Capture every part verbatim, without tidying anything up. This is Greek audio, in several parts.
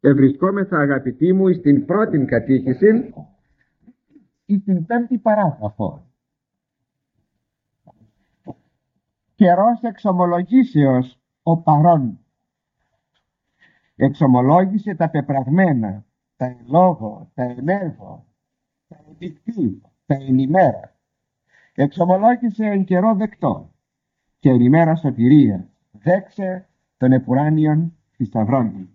Ευρισκόμεθα, αγαπητοί μου, στην πρώτη κατήχηση, στην πέμπτη παράγραφο. Καιρός εξομολογήσεως ο παρών. Εξομολόγησε τα πεπραγμένα, τα εν λόγω, τα εν έργο, τα εν νυχτή, τα εν ημέρα. Εξομολόγησε εν καιρό δεκτό και εν ημέρα σωτηρία. Δέξε των επουράνιων θησαυρών.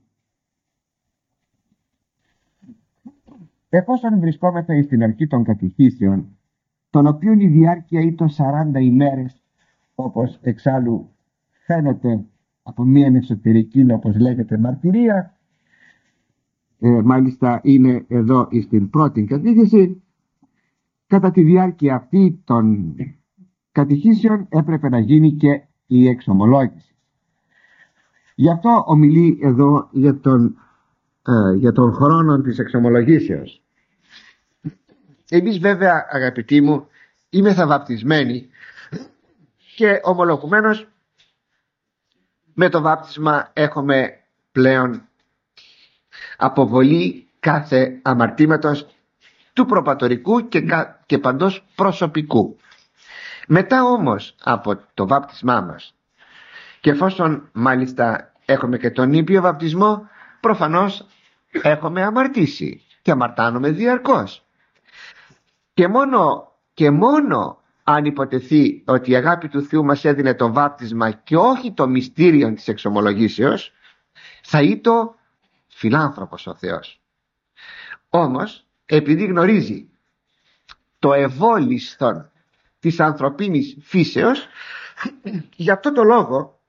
Εφόσον βρισκόμεθα στην αρχή των κατηχήσεων, των οποίων η διάρκεια ήταν σαράντα ημέρες, όπως εξάλλου φαίνεται από μία εσωτερική, όπως λέγεται, μαρτυρία, ε, μάλιστα είναι εδώ στην πρώτη κατήχηση, κατά τη διάρκεια αυτή των κατηχήσεων έπρεπε να γίνει και η εξομολόγηση. Γι' αυτό ομιλεί εδώ για τον, ε, για τον χρόνο της εξομολογήσεως. Εμείς βέβαια, αγαπητοί μου, είμεθα βαπτισμένοι και ομολογουμένως με το βάπτισμα έχουμε πλέον αποβολή κάθε αμαρτήματος του προπατορικού και, και παντός προσωπικού. Μετά όμως από το βάπτισμά μας, και εφόσον μάλιστα έχουμε και τον ήπιο βαπτισμό, προφανώς έχουμε αμαρτήσει και αμαρτάνουμε διαρκώς. Και μόνο, και μόνο αν υποτεθεί ότι η αγάπη του Θεού μας έδινε το βάπτισμα και όχι το μυστήριο της εξομολογήσεως, θα ήτο φιλάνθρωπος ο Θεός. Όμως, επειδή γνωρίζει το ευόλισθον της ανθρωπίνης φύσεως, γι' αυτό το λόγο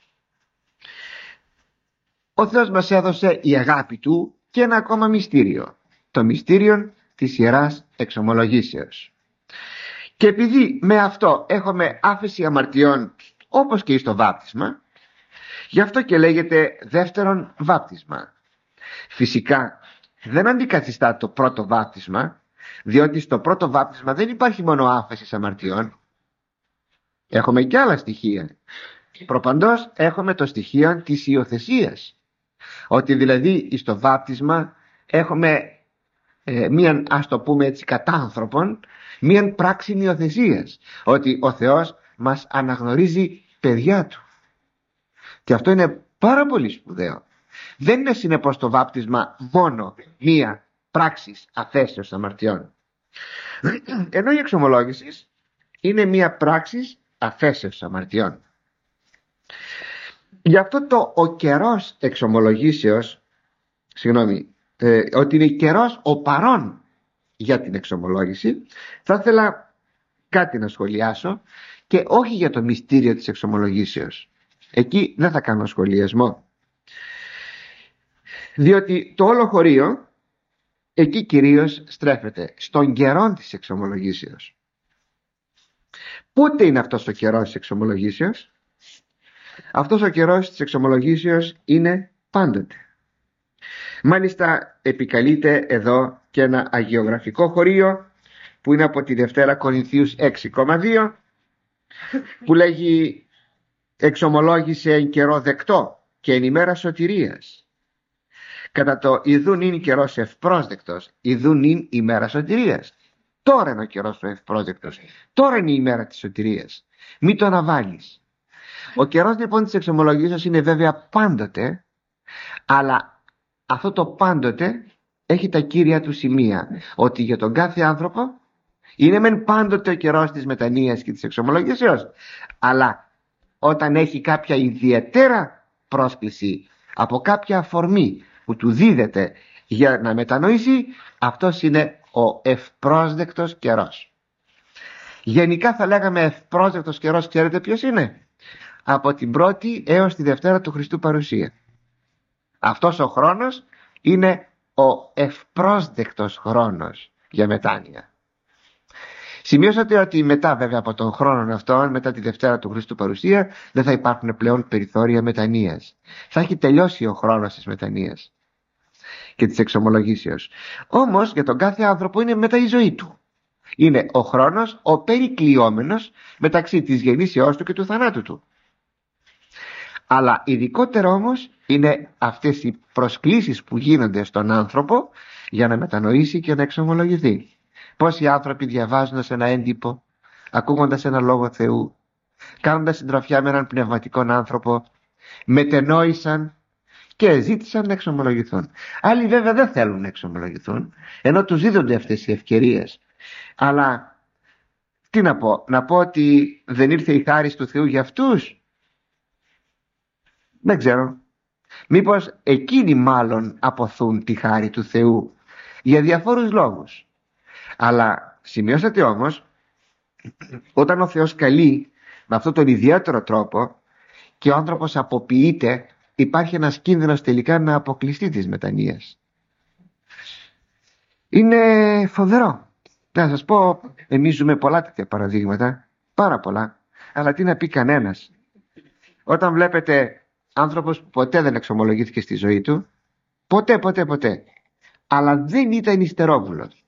ο Θεός μας έδωσε η αγάπη του και ένα ακόμα μυστήριο, το μυστήριο της Ιεράς Εξομολογήσεως. Και επειδή με αυτό έχουμε άφεση αμαρτιών, όπως και στο βάπτισμα, γι' αυτό και λέγεται δεύτερον βάπτισμα. Φυσικά δεν αντικαθιστά το πρώτο βάπτισμα, διότι στο πρώτο βάπτισμα δεν υπάρχει μόνο άφεση αμαρτιών, έχουμε και άλλα στοιχεία. Προπαντός έχουμε το στοιχείο της υιοθεσίας, ότι δηλαδή στο βάπτισμα έχουμε ε, μίαν, ας το πούμε έτσι, κατάνθρωπον, μίαν πράξη υιοθεσίας, ότι ο Θεός μας αναγνωρίζει παιδιά του. Και αυτό είναι πάρα πολύ σπουδαίο. Δεν είναι συνεπώς το βάπτισμα μόνο μία πράξη αφέσεως αμαρτιών, ενώ η εξομολόγηση είναι μία πράξη αφέσεως αμαρτιών. Γι' αυτό το ο καιρός εξομολογήσεως, συγγνώμη, ε, ότι είναι καιρός ο παρών για την εξομολόγηση, θα ήθελα κάτι να σχολιάσω, και όχι για το μυστήριο της εξομολογήσεως. Εκεί δεν θα κάνω σχολιασμό, διότι το όλο χωρίο εκεί κυρίως στρέφεται στον καιρό της εξομολογήσεως. Πότε είναι αυτός ο καιρός της εξομολογήσεως? Αυτός ο καιρός της εξομολογήσεως είναι πάντοτε. Μάλιστα επικαλείται εδώ και ένα αγιογραφικό χωρίο που είναι από τη Δευτέρα Κορινθίους έξι κόμμα δύο, που λέγει εξομολόγησε εν καιρό δεκτό και εν ημέρα σωτηρίας. Κατά το ιδούν είναι καιρός ευπρόσδεκτος, ιδούν είναι ημέρα σωτηρίας. Τώρα είναι ο καιρός ο ευπρόσδεκτος, τώρα είναι η ημέρα της σωτηρίας. Μην το αναβάλεις. Ο καιρός λοιπόν της εξομολογήσεως είναι βέβαια πάντοτε, αλλά αυτό το πάντοτε έχει τα κύρια του σημεία, ότι για τον κάθε άνθρωπο είναι μεν πάντοτε ο καιρός της μετανοίας και της εξομολογήσεως, αλλά όταν έχει κάποια ιδιαίτερα πρόσκληση από κάποια αφορμή που του δίδεται για να μετανοήσει, αυτός είναι ο ευπρόσδεκτος καιρός. Γενικά θα λέγαμε ευπρόσδεκτος καιρός, ξέρετε ποιος είναι? Από την πρώτη έως τη Δευτέρα του Χριστού παρουσία. Αυτός ο χρόνος είναι ο ευπρόσδεκτος χρόνος για μετάνοια. Σημειώσατε ότι μετά βέβαια από τον χρόνο αυτόν, μετά τη Δευτέρα του Χριστού παρουσία, δεν θα υπάρχουν πλέον περιθώρια μετανοίας. Θα έχει τελειώσει ο χρόνος της μετανοίας και της εξομολογήσεως. Όμως για τον κάθε άνθρωπο είναι μετά η ζωή του. Είναι ο χρόνος ο περικλειόμενος μεταξύ της γεννήσεώς του και του θανάτου του. Αλλά ειδικότερα όμως είναι αυτές οι προσκλήσεις που γίνονται στον άνθρωπο για να μετανοήσει και να εξομολογηθεί. Πόσοι άνθρωποι διαβάζοντας ένα έντυπο, ακούγοντας ένα λόγο Θεού, κάνοντας συντροφιά με έναν πνευματικό άνθρωπο, μετενόησαν και ζήτησαν να εξομολογηθούν. Άλλοι βέβαια δεν θέλουν να εξομολογηθούν, ενώ τους δίδονται αυτές οι ευκαιρίες. Αλλά τι να πω, να πω ότι δεν ήρθε η χάρις του Θεού για αυτούς? Δεν ξέρω. Μήπως εκείνοι μάλλον αποθούν τη χάρη του Θεού για διαφόρους λόγους. Αλλά σημειώσατε όμως, όταν ο Θεός καλεί με αυτόν τον ιδιαίτερο τρόπο και ο άνθρωπος αποποιείται, υπάρχει ένας κίνδυνος τελικά να αποκλειστεί της μετανοίας. Είναι φοβερό. Να σας πω, εμείς ζούμε πολλά τέτοια παραδείγματα, πάρα πολλά, αλλά τι να πει κανένας. Όταν βλέπετε άνθρωπος που ποτέ δεν εξομολογήθηκε στη ζωή του, ποτέ ποτέ ποτέ, αλλά δεν ήταν υστερόβουλος,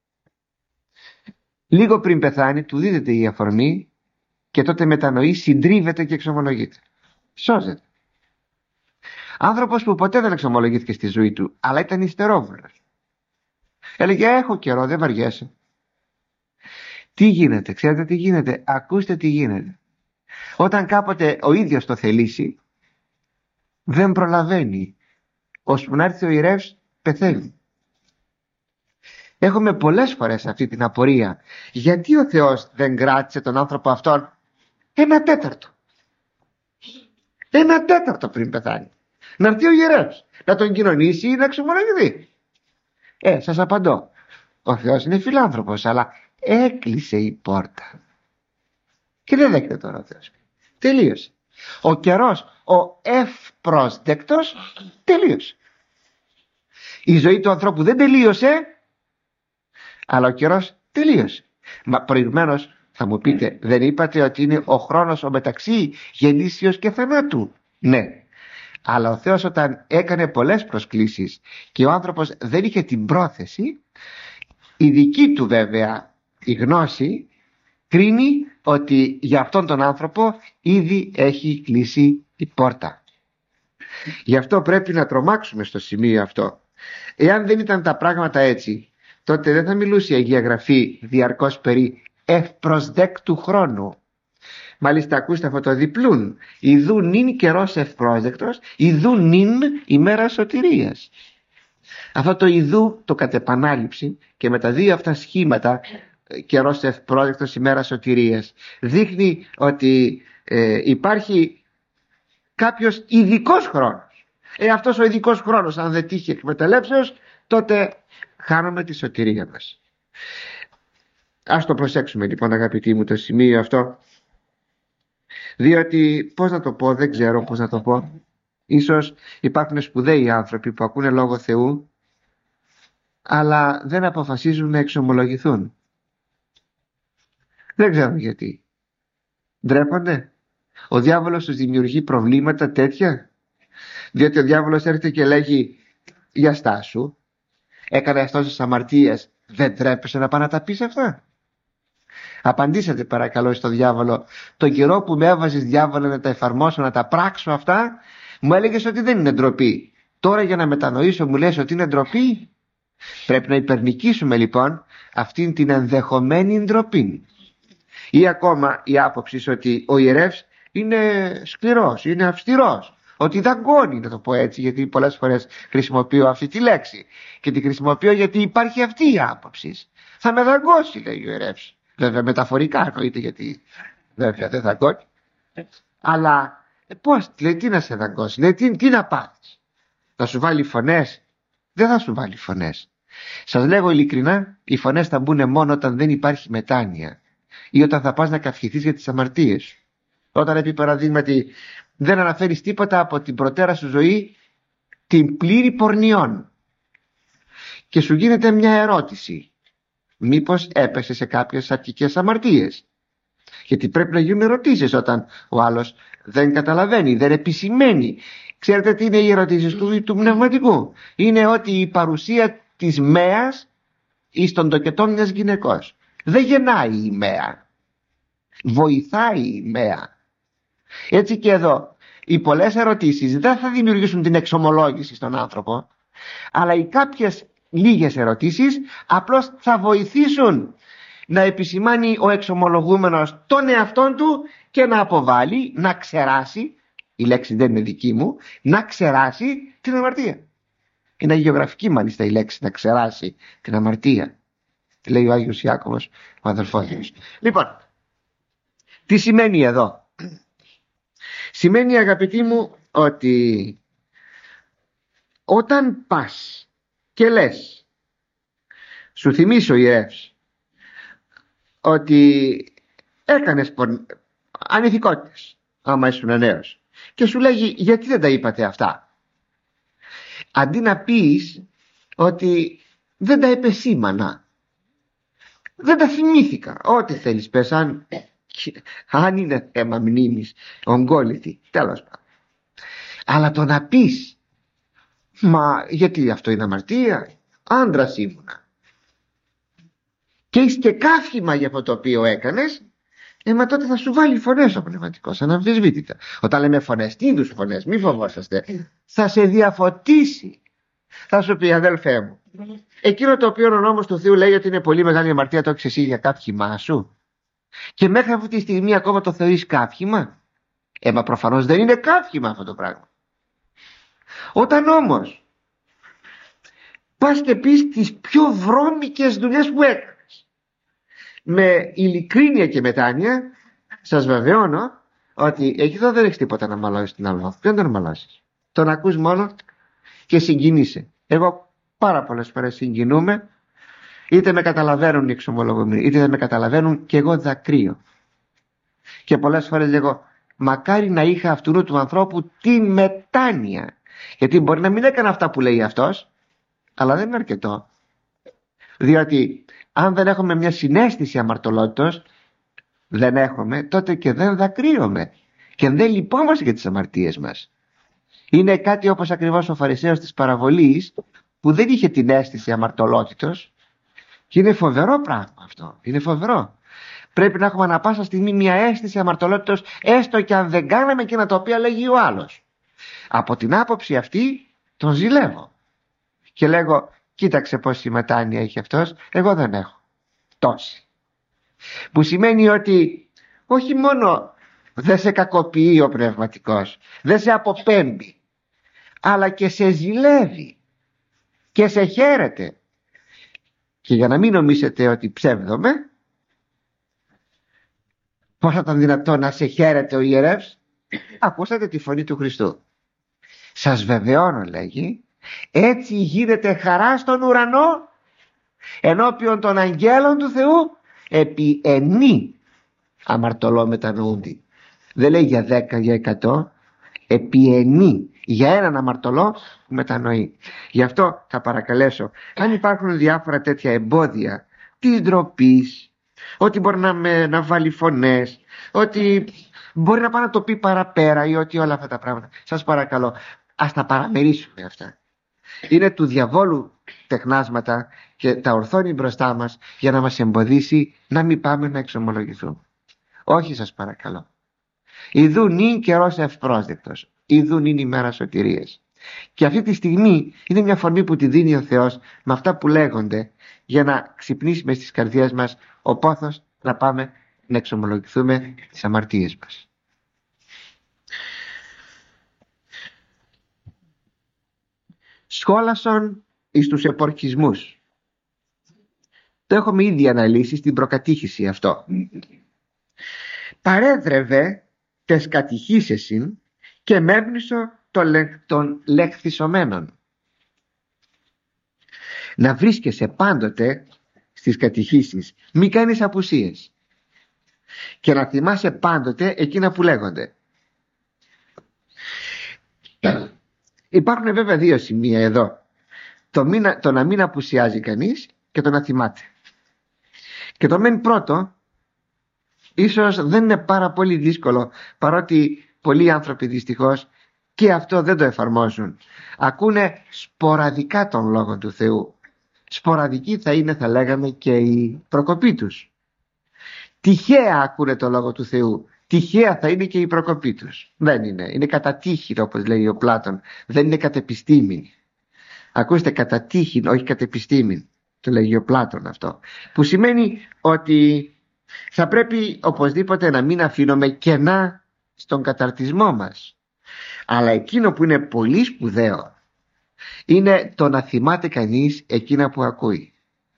λίγο πριν πεθάνει του δίδεται η αφορμή και τότε μετανοεί, συντρίβεται και εξομολογείται, σώζεται. Άνθρωπος που ποτέ δεν εξομολογήθηκε στη ζωή του, αλλά ήταν υστερόβουλος, έλεγε έχω καιρό, δεν βαριέσαι. Τι γίνεται, ξέρετε τι γίνεται? Ακούστε τι γίνεται. Όταν κάποτε ο ίδιος το θελήσει, δεν προλαβαίνει, ώσπου να έρθει ο ιερεύς πεθαίνει. Έχουμε πολλές φορές αυτή την απορία, γιατί ο Θεός δεν κράτησε τον άνθρωπο αυτόν ένα τέταρτο ένα τέταρτο πριν πεθάνει, να έρθει ο ιερεύς να τον κοινωνήσει ή να εξομολογηθεί? Ε, σας απαντώ, ο Θεός είναι φιλάνθρωπος, αλλά έκλεισε η πόρτα και δεν δέχεται τώρα ο Θεός. Τελείωσε. Ο καιρός, ο ευπρόσδεκτος, τελείωσε. Η ζωή του ανθρώπου δεν τελείωσε, αλλά ο καιρός τελείωσε. Μα προηγουμένως θα μου πείτε, δεν είπατε ότι είναι ο χρόνος ο μεταξύ γεννήσεως και θανάτου? Ναι, αλλά ο Θεός όταν έκανε πολλές προσκλήσεις και ο άνθρωπος δεν είχε την πρόθεση, η δική του βέβαια η γνώση κρίνει ότι για αυτόν τον άνθρωπο ήδη έχει κλείσει η πόρτα. Γι' αυτό πρέπει να τρομάξουμε στο σημείο αυτό. Εάν δεν ήταν τα πράγματα έτσι, τότε δεν θα μιλούσε η Αγία Γραφή διαρκώς περί ευπροσδέκτου χρόνου. Μάλιστα ακούστε αυτό το διπλούν, ιδού νυν καιρός ευπρόσδεκτος, ιδού νυν ημέρα σωτηρίας. Αυτό το ιδού, το κατ' επανάληψη και με τα δύο αυτά σχήματα, καιρός ευπρόσδεκτος, ημέρα σωτηρίας, δείχνει ότι ε, υπάρχει κάποιος ειδικός χρόνος. Ε, αυτός ο ειδικός χρόνος, αν δεν τύχει εκμεταλλεύσεως, τότε χάνουμε τη σωτηρία μας. Ας το προσέξουμε λοιπόν, αγαπητοί μου, το σημείο αυτό, διότι πώς να το πω, δεν ξέρω πώς να το πω. Ίσως υπάρχουν σπουδαίοι άνθρωποι που ακούνε λόγο Θεού, αλλά δεν αποφασίζουν να εξομολογηθούν. Δεν ξέρω γιατί. Ντρέπονται? Ο διάβολος τους δημιουργεί προβλήματα τέτοια? Διότι ο διάβολος έρχεται και λέγει, για στάσου, έκανε τόσες αμαρτίες, δεν τρέπεσαι να πάει να τα πεις αυτά? Απαντήσατε παρακαλώ στον διάβολο, τον καιρό που με έβαζες διάβολο να τα εφαρμόσω, να τα πράξω αυτά, μου έλεγες ότι δεν είναι ντροπή. Τώρα για να μετανοήσω μου λες ότι είναι ντροπή? Πρέπει να υπερνικήσουμε λοιπόν αυτήν την ενδεχομένη ντροπή. Ή ακόμα η άποψη ότι ο ιερεύς είναι σκληρός, είναι αυστηρός, ότι δαγκώνει, να το πω έτσι, γιατί πολλές φορές χρησιμοποιώ αυτή τη λέξη και τη χρησιμοποιώ γιατί υπάρχει αυτή η άποψη. Θα με δαγκώσει, λέει ο ιερεύς. Βέβαια μεταφορικά εννοείται, γιατί βέβαια δεν δαγκώνει, αλλά ε, πώς, λέει, τι να σε δαγκώσει, λέει, τι, τι να πάθεις, θα σου βάλει φωνές? Δεν θα σου βάλει φωνές. Σας λέγω ειλικρινά, οι φωνές θα μπουν μόνο όταν δεν υπάρχει μετάνοια ή όταν θα πας να καυχηθείς για τις αμαρτίες σου. Όταν επί παραδείγματι δεν αναφέρεις τίποτα από την προτέρα σου ζωή, την πλήρη πορνιών, και σου γίνεται μια ερώτηση, μήπως έπεσε σε κάποιες αρχικές αμαρτίες? Γιατί πρέπει να γίνουν ερωτήσεις όταν ο άλλος δεν καταλαβαίνει, δεν επισημαίνει. Ξέρετε τι είναι οι ερωτήσεις του, του πνευματικού? Είναι ότι η παρουσία της μέας εις τον τοκετό μιας γυναικός. Δεν γεννάει η μέα, βοηθάει η μέα. Έτσι και εδώ, οι πολλές ερωτήσεις δεν θα δημιουργήσουν την εξομολόγηση στον άνθρωπο, αλλά οι κάποιες λίγες ερωτήσεις απλώς θα βοηθήσουν να επισημάνει ο εξομολογούμενος τον εαυτόν του και να αποβάλει, να ξεράσει, η λέξη δεν είναι δική μου, να ξεράσει την αμαρτία. Είναι αγιογραφική μάλιστα η λέξη, να ξεράσει την αμαρτία. Τι λέει ο Άγιος Ιάκωβος, ο αδελφός μας. Λοιπόν, τι σημαίνει εδώ? Σημαίνει, αγαπητοί μου, ότι όταν πας και λες, σου θυμίσω ιερεύς, ότι έκανες πον... ανηθικότητες άμα ήσουν νέος, και σου λέγει γιατί δεν τα είπατε αυτά, αντί να πεις ότι δεν τα επεσήμανα, δεν τα θυμήθηκα, ό,τι θέλεις πες, αν, αν είναι θέμα μνήμης ογκόλητη, τέλος πάντων. Αλλά το να πεις, μα γιατί αυτό είναι αμαρτία, άντρας ήμουνα και είσαι και καύχημα για αυτό το οποίο έκανες, ε, μα τότε θα σου βάλει φωνές ο πνευματικός, αναμφισβήτητα. Όταν λέμε φωνές, τι είδους φωνές, μη φοβόσαστε, θα σε διαφωτίσει. Θα σου πει, αδέλφέ μου, εκείνο το οποίο ο νόμος του Θεού λέει ότι είναι πολύ μεγάλη αμαρτία, το έχεις εσύ για καύχημά σου, και μέχρι αυτή τη στιγμή ακόμα το θεωρείς καύχημα. Ε, μα προφανώς δεν είναι καύχημα αυτό το πράγμα. Όταν όμως πας και πεις τις πιο βρώμικες δουλειές που έκανες με ειλικρίνεια και μετάνοια, σας βεβαιώνω ότι εκεί εδώ δεν έχεις τίποτα να μαλώσεις την άλλο. Ποιον τον μαλώσεις? Τον ακούς μόνο και συγκινείσαι. Εγώ πάρα πολλές φορές συγκινούμε, είτε με καταλαβαίνουν οι εξομολογούμενοι, είτε δεν με καταλαβαίνουν, και εγώ δακρύω. Και πολλές φορές λέγω, μακάρι να είχα αυτού του ανθρώπου τη μετάνοια. Γιατί μπορεί να μην έκανε αυτά που λέει αυτός, αλλά δεν είναι αρκετό. Διότι αν δεν έχουμε μια συναίσθηση αμαρτωλότητος, δεν έχουμε, τότε και δεν δακρύουμε και δεν λυπόμαστε για τις αμαρτίες μας. Είναι κάτι όπως ακριβώς ο Φαρισαίος της παραβολής, που δεν είχε την αίσθηση αμαρτωλότητος, και είναι φοβερό πράγμα αυτό, είναι φοβερό. Πρέπει να έχουμε ανα πάσα στιγμή μια αίσθηση αμαρτωλότητος, έστω και αν δεν κάναμε εκείνα τα οποία λέγει ο άλλος. Από την άποψη αυτή τον ζηλεύω και λέγω, κοίταξε πόση μετάνοια έχει αυτός, εγώ δεν έχω τόση. Που σημαίνει ότι όχι μόνο δεν σε κακοποιεί ο πνευματικός, δεν σε αποπέμπει, αλλά και σε ζηλεύει και σε χαίρεται. Και για να μην νομίσετε ότι ψεύδομαι, πώς θα ήταν δυνατόν να σε χαίρεται ο ιερεύς? Ακούσατε τη φωνή του Χριστού. Σας βεβαιώνω, λέγει, έτσι γίνεται χαρά στον ουρανό ενώπιον των αγγέλων του Θεού επί ενή αμαρτωλό μετανοούντι. Δεν λέει για δέκα, για εκατό, επί ενή, για έναν αμαρτωλό που μετανοεί. Γι' αυτό θα παρακαλέσω, αν υπάρχουν διάφορα τέτοια εμπόδια της ντροπής, ότι μπορεί να, με, να βάλει φωνές, ότι μπορεί να πάει να το πει παραπέρα, ή ότι όλα αυτά τα πράγματα, σας παρακαλώ, ας τα παραμερίσουμε αυτά. Είναι του διαβόλου τεχνάσματα και τα ορθώνει μπροστά μας για να μας εμποδίσει να μην πάμε να εξομολογηθούμε. Όχι, σας παρακαλώ. Ιδού νυν καιρός ευπρόσδεκτος, ιδού νυν ημέρα σωτηρίας. Και αυτή τη στιγμή είναι μια φορμή που τη δίνει ο Θεός με αυτά που λέγονται, για να ξυπνήσει μες στις καρδιές μας ο πόθος να πάμε να εξομολογηθούμε τις αμαρτίες μας. Σχόλασον εις τους επορχισμούς. Το έχουμε ήδη αναλύσει στην προκατήχηση αυτό. Παρέδρευε τες κατηχήσεσιν και μέμνησο των λεχθισωμένων. Να βρίσκεσαι πάντοτε στις κατηχήσεις, μη κάνεις απουσίες, και να θυμάσαι πάντοτε εκείνα που λέγονται. Υπάρχουν βέβαια δύο σημεία εδώ, το, μην, το να μην απουσιάζει κανείς και το να θυμάται. Και το μεν πρώτο ίσως δεν είναι πάρα πολύ δύσκολο, παρότι πολλοί άνθρωποι δυστυχώς και αυτό δεν το εφαρμόζουν. Ακούνε σποραδικά τον Λόγο του Θεού. Σποραδική θα είναι, θα λέγαμε, και η προκοπή τους. Τυχαία ακούνε τον Λόγο του Θεού, τυχαία θα είναι και η προκοπή τους. Δεν είναι. Είναι κατά τύχη, όπως λέει ο Πλάτων. Δεν είναι κατ' επιστήμη. Ακούστε, κατά τύχη, όχι κατ' επιστήμη. Το λέγει ο Πλάτων αυτό. Που σημαίνει ότι θα πρέπει οπωσδήποτε να μην αφήνουμε κενά στον καταρτισμό μας. Αλλά εκείνο που είναι πολύ σπουδαίο είναι το να θυμάται κανείς εκείνα που ακούει.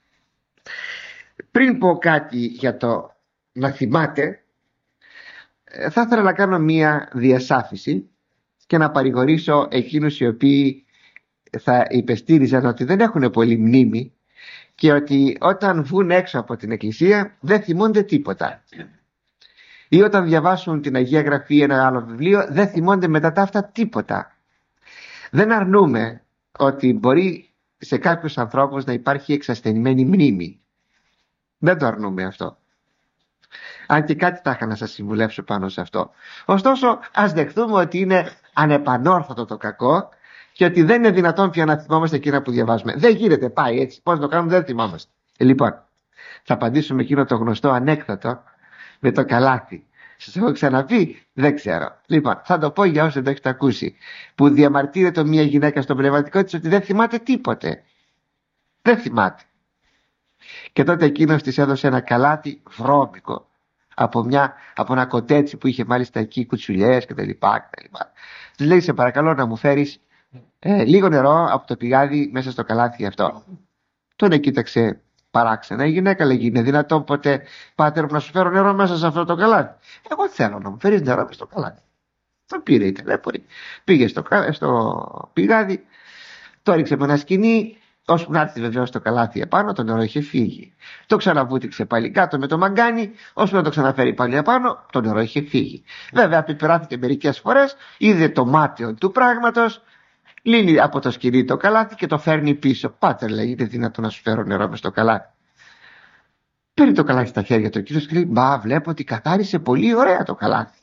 Πριν πω κάτι για το να θυμάται, θα ήθελα να κάνω μία διασάφηση και να παρηγορήσω εκείνους οι οποίοι θα υπεστήριζαν ότι δεν έχουν πολύ μνήμη και ότι όταν βγουν έξω από την εκκλησία δεν θυμούνται τίποτα, ή όταν διαβάσουν την Αγία Γραφή ή ένα άλλο βιβλίο δεν θυμούνται μετά τα αυτά τίποτα. Δεν αρνούμε ότι μπορεί σε κάποιους ανθρώπους να υπάρχει εξασθενημένη μνήμη. Δεν το αρνούμε αυτό. Αν και κάτι θα είχα να σας συμβουλεύσω πάνω σε αυτό. Ωστόσο, ας δεχθούμε ότι είναι ανεπανόρθωτο το κακό και ότι δεν είναι δυνατόν πια να θυμόμαστε εκείνα που διαβάζουμε. Δεν γίνεται, πάει έτσι. Πώς το κάνουμε, δεν θυμόμαστε. Ε, λοιπόν, θα απαντήσουμε εκείνο το γνωστό ανέκδοτο με το καλάθι. Σας έχω ξαναπεί, δεν ξέρω. Λοιπόν, θα το πω για όσοι δεν το έχετε ακούσει. Που διαμαρτύρεται μια γυναίκα στο πνευματικό της ότι δεν θυμάται τίποτε. Δεν θυμάται. Και τότε εκείνος της έδωσε ένα καλάθι βρώμικο από, μια, από ένα κοτέτσι που είχε μάλιστα εκεί κουτσουλιές κτλ. Της λέει, σε παρακαλώ να μου φέρεις ε, λίγο νερό από το πηγάδι μέσα στο καλάθι αυτό. Τον κοίταξε παράξενα η γυναίκα, λέγει, είναι δυνατόν ποτέ, πάτερ, να σου φέρω νερό μέσα σε αυτό το καλάθι? Εγώ θέλω να μου φέρεις νερό μέσα στο καλάθι. Το πήρε η ταλέπορη, πήγε στο, στο πηγάδι, το έριξε με ένα σκοινί, ώσπου να έρθει βεβαίως το καλάθι επάνω, το νερό είχε φύγει. Το ξαναβούτυξε πάλι κάτω με το μαγκάνι, ώσπου να το ξαναφέρει πάλι επάνω, το νερό είχε φύγει. Βέβαια, επιπεράθηκε μερικές φορές, είδε το μάτιο του πράγματος, λύνει από το σκοινί το καλάθι και το φέρνει πίσω. Πάτερ, λέει, είναι δυνατό να σου φέρω νερό μες στο καλάθι? Παίρνει το καλάθι στα χέρια του κύριος και λέει, μπα, βλέπω ότι καθάρισε πολύ ωραία το καλάθι.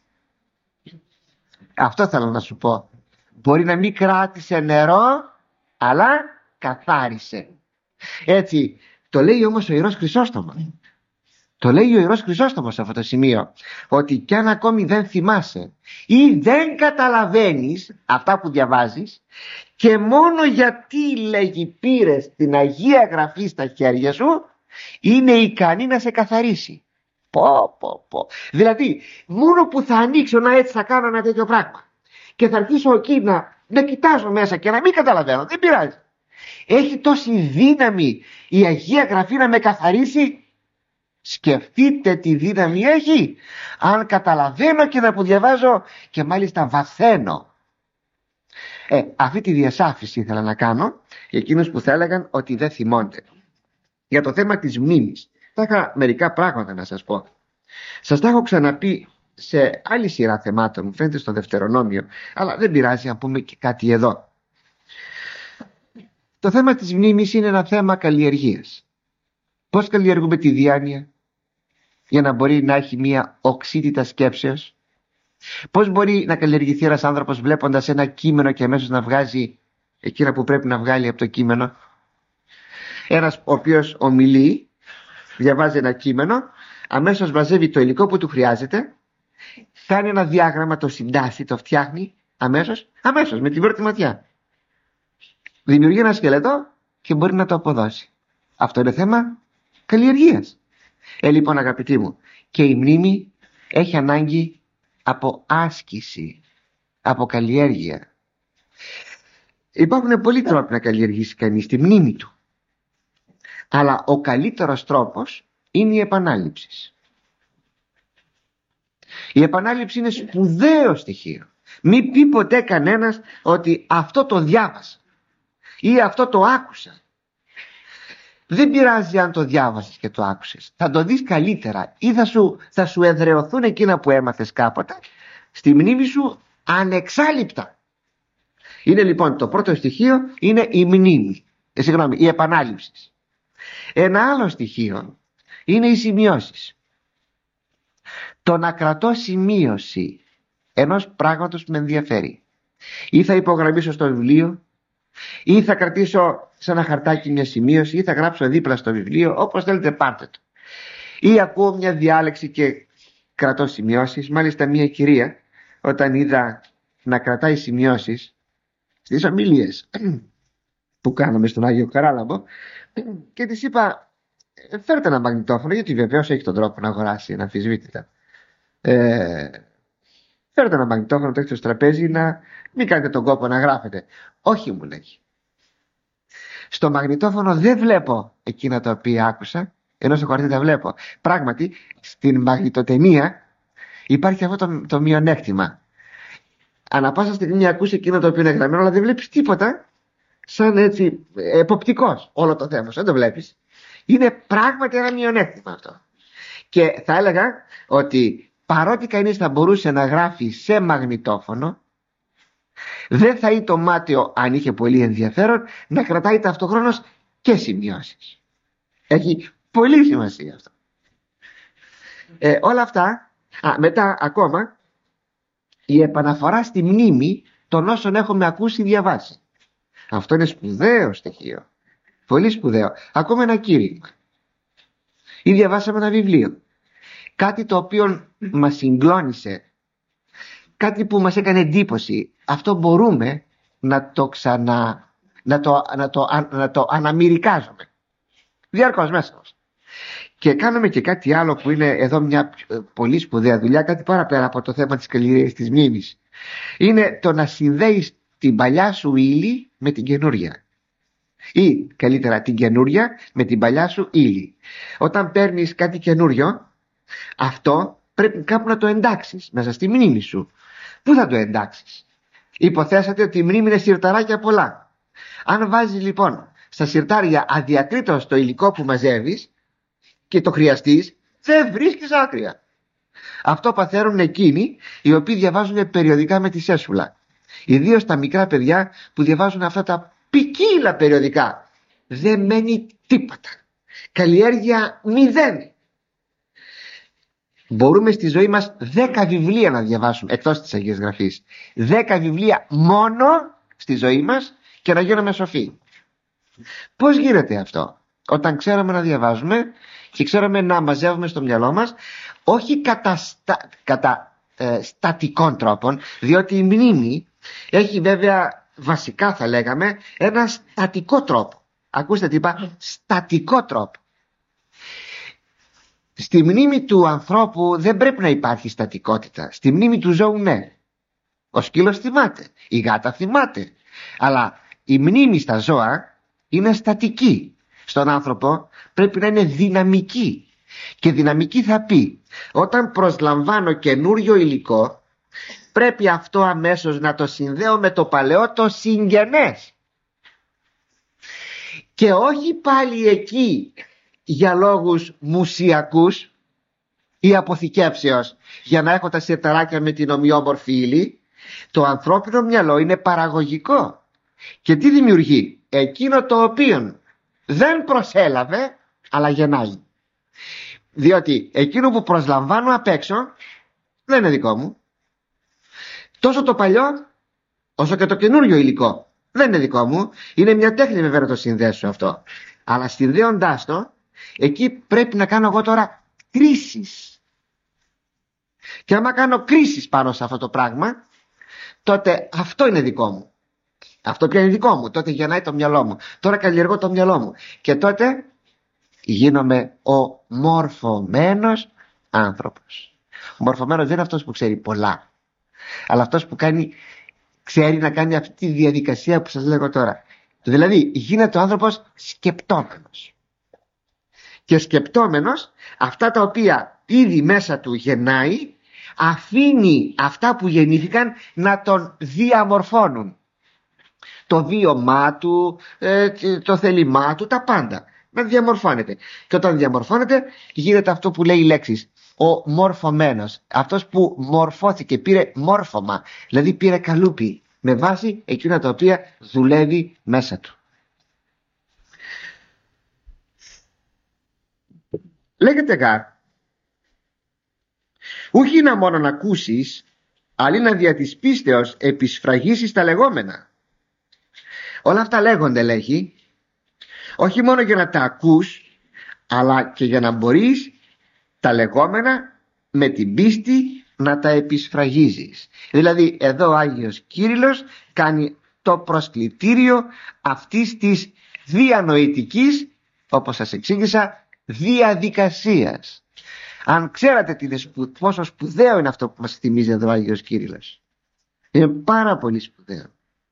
Αυτό θέλω να σου πω. Μπορεί να μην κράτησε νερό, αλλά καθάρισε. Έτσι το λέει όμως ο Ιερός Χρυσόστομος. Το λέει ο Ιερός Χρυσόστομος σε αυτό το σημείο, ότι κι αν ακόμη δεν θυμάσαι ή δεν καταλαβαίνεις αυτά που διαβάζεις και μόνο γιατί, λέγει, πήρες την Αγία Γραφή στα χέρια σου, είναι ικανή να σε καθαρίσει. Πω πω πω. Δηλαδή μόνο που θα ανοίξω να έτσι θα κάνω ένα τέτοιο πράγμα και θα αρχίσω εκεί να, να κοιτάζω μέσα και να μην καταλαβαίνω, δεν πειράζει. Έχει τόση δύναμη η Αγία Γραφή να με καθαρίσει. Σκεφτείτε τι δύναμη έχει αν καταλαβαίνω και να που διαβάζω και μάλιστα βαθαίνω. Ε, αυτή τη διασάφηση ήθελα να κάνω για εκείνους που θα έλεγαν ότι δεν θυμώνται. Για το θέμα της μνήμης θα είχα μερικά πράγματα να σας πω. Σας τα έχω ξαναπεί σε άλλη σειρά θεμάτων, μου φαίνεται στο Δευτερονόμιο, αλλά δεν πειράζει να πούμε και κάτι εδώ. Το θέμα της μνήμης είναι ένα θέμα καλλιεργίας. Πώς καλλιεργούμε τη διάνοια για να μπορεί να έχει μια οξύτητα σκέψεως? Πώς μπορεί να καλλιεργηθεί ένας άνθρωπος βλέποντας ένα κείμενο και αμέσως να βγάζει εκείνα που πρέπει να βγάλει από το κείμενο? Ένας ο οποίος ομιλεί, διαβάζει ένα κείμενο, αμέσως μαζεύει το υλικό που του χρειάζεται, κάνει ένα διάγραμμα, το συντάσσει, το φτιάχνει αμέσως, αμέσως με την πρώτη ματιά. Δημιουργεί ένα σκελετό και μπορεί να το αποδώσει. Αυτό είναι θέμα καλλιεργίας. Ε, λοιπόν, αγαπητοί μου, και η μνήμη έχει ανάγκη από άσκηση, από καλλιέργεια. Υπάρχουν πολλοί τρόποι να καλλιεργήσει κανείς τη μνήμη του, αλλά ο καλύτερος τρόπος είναι η επανάληψη. Η επανάληψη είναι σπουδαίο στοιχείο. Μην πει ποτέ κανένας ότι αυτό το διάβασα ή αυτό το άκουσα. Δεν πειράζει αν το διάβασες και το άκουσες. Θα το δεις καλύτερα ή θα σου, θα σου εδραιωθούν εκείνα που έμαθες κάποτε στη μνήμη σου ανεξάλειπτα. Είναι λοιπόν το πρώτο στοιχείο, είναι η μνήμη, ε, συγγνώμη, η επανάληψη. Ένα άλλο στοιχείο είναι οι σημειώσεις. Το να κρατώ σημείωση ενός πράγματος που με ενδιαφέρει. Ή θα υπογραμμίσω στο βιβλίο, ή θα κρατήσω σε ένα χαρτάκι μια σημείωση, ή θα γράψω δίπλα στο βιβλίο, όπως θέλετε πάρτε το. Ή ακούω μια διάλεξη και κρατώ σημειώσεις. Μάλιστα μια κυρία, όταν είδα να κρατάει σημειώσεις στις ομιλίες που κάναμε στον Άγιο Καράλαμπο, και της είπα, φέρτε ένα μαγνητόφωνο, γιατί βεβαίως έχει τον τρόπο να αγοράσει αναμφισβήτητα. Ε, φέρτε ένα μαγνητόφωνο, το έχετε στο τραπέζι, να μην κάνετε τον κόπο να γράφετε. Όχι, μου λέει. Στο μαγνητόφωνο δεν βλέπω εκείνα τα οποία άκουσα, ενώ στο χαρτί τα βλέπω. Πράγματι, στην μαγνητοτενία υπάρχει αυτό το, το μειονέκτημα. Ανά πάσα στιγμή ακούς εκείνο το οποίο είναι γραμμένο, αλλά δεν βλέπεις τίποτα, σαν έτσι εποπτικός όλο το θέμα. Δεν το βλέπεις. Είναι πράγματι ένα μειονέκτημα αυτό. Και θα έλεγα ότι παρότι κανείς θα μπορούσε να γράφει σε μαγνητόφωνο, δεν θα είναι το μάτιο, αν είχε πολύ ενδιαφέρον, να κρατάει ταυτοχρόνως και σημειώσεις. Έχει πολύ σημασία αυτό. Ε, όλα αυτά, α, μετά ακόμα, η επαναφορά στη μνήμη των όσων έχουμε ακούσει διαβάσει. Αυτό είναι σπουδαίο στοιχείο. Πολύ σπουδαίο. Ακόμα ένα κήρυγμα. Ή διαβάσαμε ένα βιβλίο. Κάτι το οποίο μας συγκλώνησε. Κάτι που μας έκανε εντύπωση. Αυτό μπορούμε να το ξανα... να το, να το, να το αναμυρικάζουμε. Διαρκώς μέσα μας. Και κάνουμε και κάτι άλλο που είναι εδώ μια πολύ σπουδαία δουλειά. Κάτι παραπέρα από το θέμα της καλλιέργειας της μνήμης. Είναι το να συνδέεις την παλιά σου ύλη με την καινούρια. Ή καλύτερα την καινούρια με την παλιά σου ύλη. Όταν παίρνεις κάτι καινούριο, αυτό πρέπει κάπου να το εντάξεις μέσα στη μνήμη σου. Πού θα το εντάξεις? Υποθέσατε ότι η μνήμη είναι συρταράκια πολλά. Αν βάζεις λοιπόν στα συρτάρια αδιακρίτως το υλικό που μαζεύεις και το χρειαστείς, δεν βρίσκεις άκρια. Αυτό παθαίνουν εκείνοι οι οποίοι διαβάζουν περιοδικά με τη σέσουλα. Ιδίως τα μικρά παιδιά που διαβάζουν αυτά τα ποικίλα περιοδικά. Δεν μένει τίποτα. Καλλιέργεια μηδέν. Μπορούμε στη ζωή μας δέκα βιβλία να διαβάσουμε, εκτός της Αγίας Γραφής. Δέκα βιβλία μόνο στη ζωή μας και να γίνουμε σοφοί. Πώς γίνεται αυτό? Όταν ξέρουμε να διαβάζουμε και ξέρουμε να μαζεύουμε στο μυαλό μας, όχι κατά, στα, κατά ε, στατικών τρόπων, διότι η μνήμη έχει βέβαια βασικά, θα λέγαμε, ένα στατικό τρόπο. Ακούστε τι είπα, στατικό τρόπο. Στη μνήμη του ανθρώπου δεν πρέπει να υπάρχει στατικότητα. Στη μνήμη του ζώου ναι. Ο σκύλος θυμάται, η γάτα θυμάται. Αλλά η μνήμη στα ζώα είναι στατική. Στον άνθρωπο πρέπει να είναι δυναμική. Και δυναμική θα πει, όταν προσλαμβάνω καινούριο υλικό, πρέπει αυτό αμέσως να το συνδέω με το παλαιό, το συγγενές. Και όχι πάλι εκεί για λόγους μουσιακούς ή αποθηκεύσεως, για να έχω τα σιρταράκια με την ομοιόμορφη ύλη. Το ανθρώπινο μυαλό είναι παραγωγικό. Και τι δημιουργεί? Εκείνο το οποίο δεν προσέλαβε, αλλά γεννάει. Διότι εκείνο που προσλαμβάνω απ' έξω δεν είναι δικό μου. Τόσο το παλιό όσο και το καινούριο υλικό δεν είναι δικό μου. Είναι μια τέχνη βέβαια να το συνδέσω αυτό. Αλλά συνδέοντάς το, εκεί πρέπει να κάνω εγώ τώρα κρίσεις. Και άμα κάνω κρίσεις πάνω σε αυτό το πράγμα, τότε αυτό είναι δικό μου. Αυτό πια είναι δικό μου. Τότε γεννάει το μυαλό μου. Τώρα καλλιεργώ το μυαλό μου. Και τότε γίνομαι ο μορφωμένος άνθρωπος. Ο μορφωμένος δεν είναι αυτός που ξέρει πολλά, αλλά αυτός που κάνει, ξέρει να κάνει αυτή τη διαδικασία που σας λέγω τώρα. Δηλαδή γίνεται ο άνθρωπος σκεπτόμενος. Και σκεπτόμενος, αυτά τα οποία ήδη μέσα του γεννάει, αφήνει αυτά που γεννήθηκαν να τον διαμορφώνουν. Το βίωμά του, το θέλημά του, τα πάντα. Να διαμορφώνεται. Και όταν διαμορφώνεται γίνεται αυτό που λέει η λέξη, ο μορφωμένος. Αυτός που μορφώθηκε, πήρε μόρφωμα. Δηλαδή πήρε καλούπι με βάση εκείνα τα οποία δουλεύει μέσα του. Λέγεται γάρ, ούχι να μόνο να ακούσεις, αλλά να δια της πίστεως επισφραγίσεις τα λεγόμενα. Όλα αυτά λέγονται, λέγει, όχι μόνο για να τα ακούς, αλλά και για να μπορείς τα λεγόμενα με την πίστη να τα επισφραγίζεις. Δηλαδή εδώ ο Άγιος Κύριλλος κάνει το προσκλητήριο αυτής της διανοητικής, όπως σας εξήγησα, διαδικασίας. Αν ξέρατε τι είναι, πόσο σπουδαίο είναι αυτό που μας θυμίζει εδώ ο Άγιος Κύριλλος. Είναι πάρα πολύ σπουδαίο.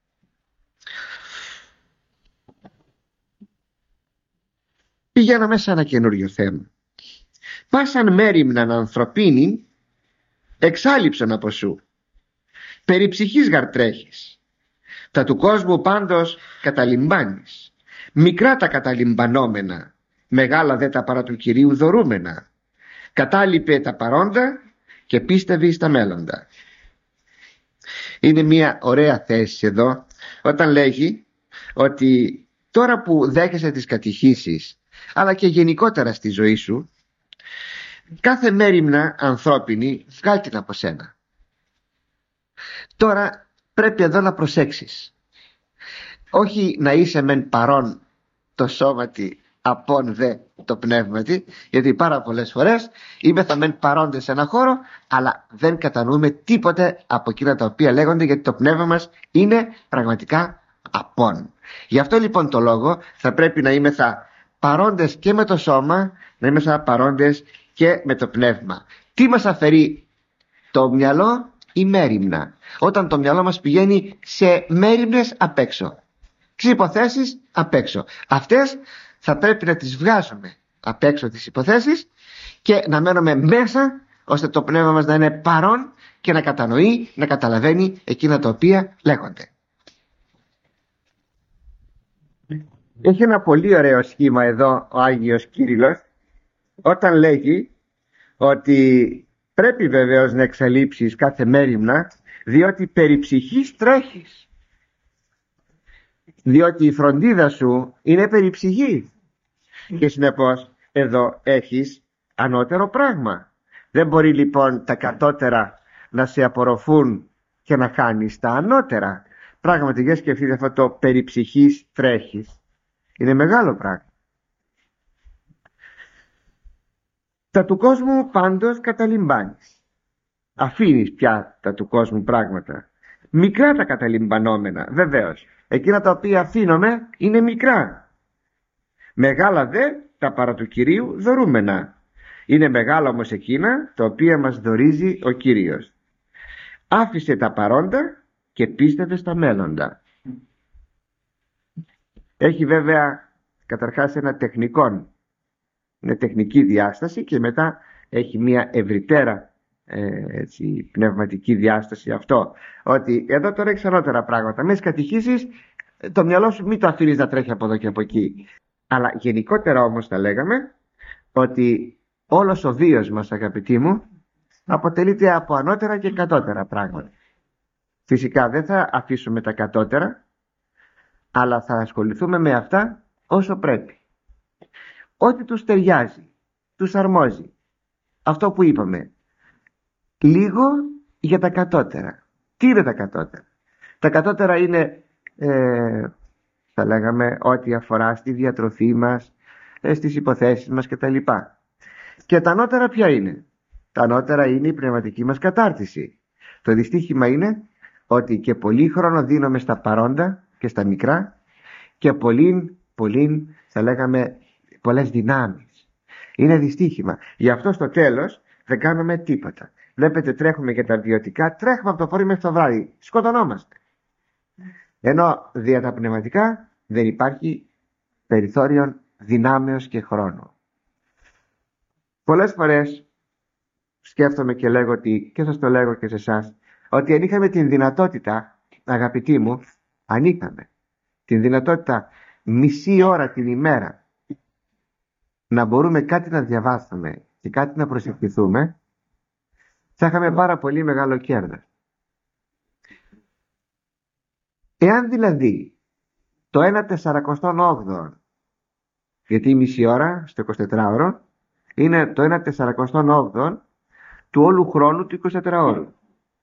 Πηγαίναμε σε ένα καινούριο θέμα. Πάσαν μέριμναν ανθρωπίνη εξάλειψον από σου. Περί ψυχής γαρτρέχεις. Τα του κόσμου πάντως καταλυμπάνεις. Μικρά τα καταλυμπανόμενα, μεγάλα δε τα παρά του Κυρίου δωρούμενα. Κατάλειπε τα παρόντα και πίστευε στα μέλλοντα. Είναι μια ωραία θέση εδώ όταν λέγει ότι τώρα που δέχεσαι τις κατηχήσεις αλλά και γενικότερα στη ζωή σου, κάθε μέριμνα ανθρώπινη βγάλει την από σένα. Τώρα πρέπει εδώ να προσέξεις. Όχι να είσαι μεν παρόν το σώματι, απόν δε το πνεύματι, γιατί πάρα πολλές φορές είμαι θα μεν παρόντες σε ένα χώρο, αλλά δεν κατανοούμε τίποτε από εκείνα τα οποία λέγονται, γιατί το πνεύμα μας είναι πραγματικά απόν. Γι' αυτό λοιπόν το λόγο θα πρέπει να είμαι θα παρόντες και με το σώμα, να είμαι θα παρόντες και με το πνεύμα. Τι μας αφαιρεί το μυαλό? Η μέριμνα. Όταν το μυαλό μας πηγαίνει σε μέριμνες απ' έξω, τις υποθέσεις απ' έξω, αυτές θα πρέπει να τις βγάζουμε απ' έξω τις υποθέσεις και να μένουμε μέσα, ώστε το πνεύμα μας να είναι παρόν και να κατανοεί, να καταλαβαίνει εκείνα τα οποία λέγονται. Έχει ένα πολύ ωραίο σχήμα εδώ ο Άγιος Κύριλλος όταν λέγει ότι πρέπει βεβαίως να εξαλείψεις κάθε μέριμνα, διότι περί ψυχής τρέχεις. Διότι η φροντίδα σου είναι περί ψυχής. Και συνεπώς εδώ έχεις ανώτερο πράγμα. Δεν μπορεί λοιπόν τα κατώτερα να σε απορροφούν και να χάνεις τα ανώτερα. Πράγματι, για σκεφτείτε αυτό το περί ψυχής τρέχεις. Είναι μεγάλο πράγμα. Τα του κόσμου πάντως καταλυμπάνεις. Αφήνεις πια τα του κόσμου πράγματα. Μικρά τα καταλυμπανόμενα, βεβαίως. Εκείνα τα οποία αφήνομαι είναι μικρά. Μεγάλα δε τα παρά του Κυρίου δωρούμενα. Είναι μεγάλα όμως εκείνα τα οποία μας δωρίζει ο Κύριος. Άφησε τα παρόντα και πίστευε στα μέλλοντα. Έχει βέβαια καταρχάς ένα τεχνικό, είναι τεχνική διάσταση, και μετά έχει μια ευρυτέρα ε, έτσι, πνευματική διάσταση αυτό. Ότι εδώ τώρα έχεις ανώτερα πράγματα. Με τις κατηχήσεις το μυαλό σου μην το αφήνεις να τρέχει από εδώ και από εκεί. Αλλά γενικότερα όμως θα λέγαμε ότι όλος ο βίος μας, αγαπητοί μου, αποτελείται από ανώτερα και κατώτερα πράγματα. Φυσικά δεν θα αφήσουμε τα κατώτερα, αλλά θα ασχοληθούμε με αυτά όσο πρέπει. Ό,τι τους ταιριάζει, τους αρμόζει. Αυτό που είπαμε. Λίγο για τα κατώτερα. Τι είναι τα κατώτερα? Τα κατώτερα είναι, ε, θα λέγαμε, ό,τι αφορά στη διατροφή μας, ε, στις υποθέσεις μας κτλ. Και τα ανώτερα ποια είναι? Τα ανώτερα είναι η πνευματική μας κατάρτιση. Το δυστύχημα είναι ότι και πολύ χρόνο δίνουμε στα παρόντα και στα μικρά, και πολύ, πολύ, θα λέγαμε, πολλές δυνάμεις. Είναι δυστύχημα. Γι' αυτό στο τέλος δεν κάνουμε τίποτα. Βλέπετε, τρέχουμε για τα βιωτικά, τρέχουμε από το πρωί μέχρι το βράδυ, σκοτωνόμαστε. Ενώ δια τα πνευματικά δεν υπάρχει περιθώριο δυνάμεως και χρόνου. Πολλές φορές σκέφτομαι και λέγω ότι, και σας το λέγω και σε εσάς, ότι αν είχαμε την δυνατότητα, αγαπητοί μου, αν είχαμε την δυνατότητα μισή ώρα την ημέρα να μπορούμε κάτι να διαβάσουμε και κάτι να προσευχηθούμε, θα είχαμε πάρα πολύ μεγάλο κέρδος. Εάν δηλαδή το ένα τεσσαρακοστό όγδοο, γιατί η μισή ώρα στο εικοσιτετράωρο είναι το ένα τεσσαρακοστό όγδοο του όλου χρόνου του εικοσιτετράωρου.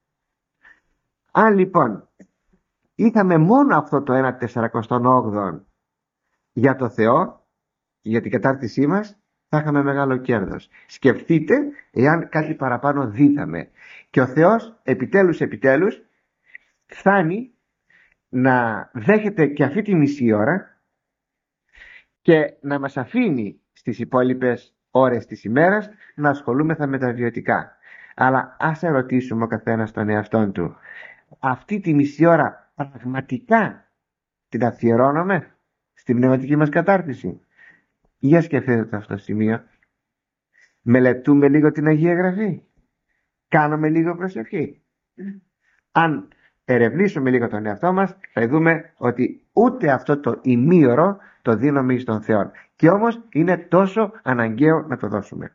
Αν λοιπόν είχαμε μόνο αυτό το ένα τεσσαρακοστό όγδοο για το Θεό, για την κατάρτισή μας, θα είχαμε μεγάλο κέρδος. Σκεφτείτε εάν κάτι παραπάνω δίδαμε. Και ο Θεός επιτέλους επιτέλους φτάνει να δέχεται και αυτή τη μισή ώρα και να μας αφήνει στις υπόλοιπες ώρες της ημέρας να ασχολούμεθα με τα βιωτικά. Αλλά ας ερωτήσουμε ο καθένας τον εαυτόν του, αυτή τη μισή ώρα πραγματικά την αφιερώνουμε στην πνευματική μας κατάρτιση? Για σκεφτείτε το αυτό το σημείο. Μελετούμε λίγο την Αγία Γραφή? Κάνουμε λίγο προσευχή? Αν ερευνήσουμε λίγο τον εαυτό μας, θα δούμε ότι ούτε αυτό το ημίωρο το δίνουμε εις τον Θεό. Και όμως είναι τόσο αναγκαίο να το δώσουμε.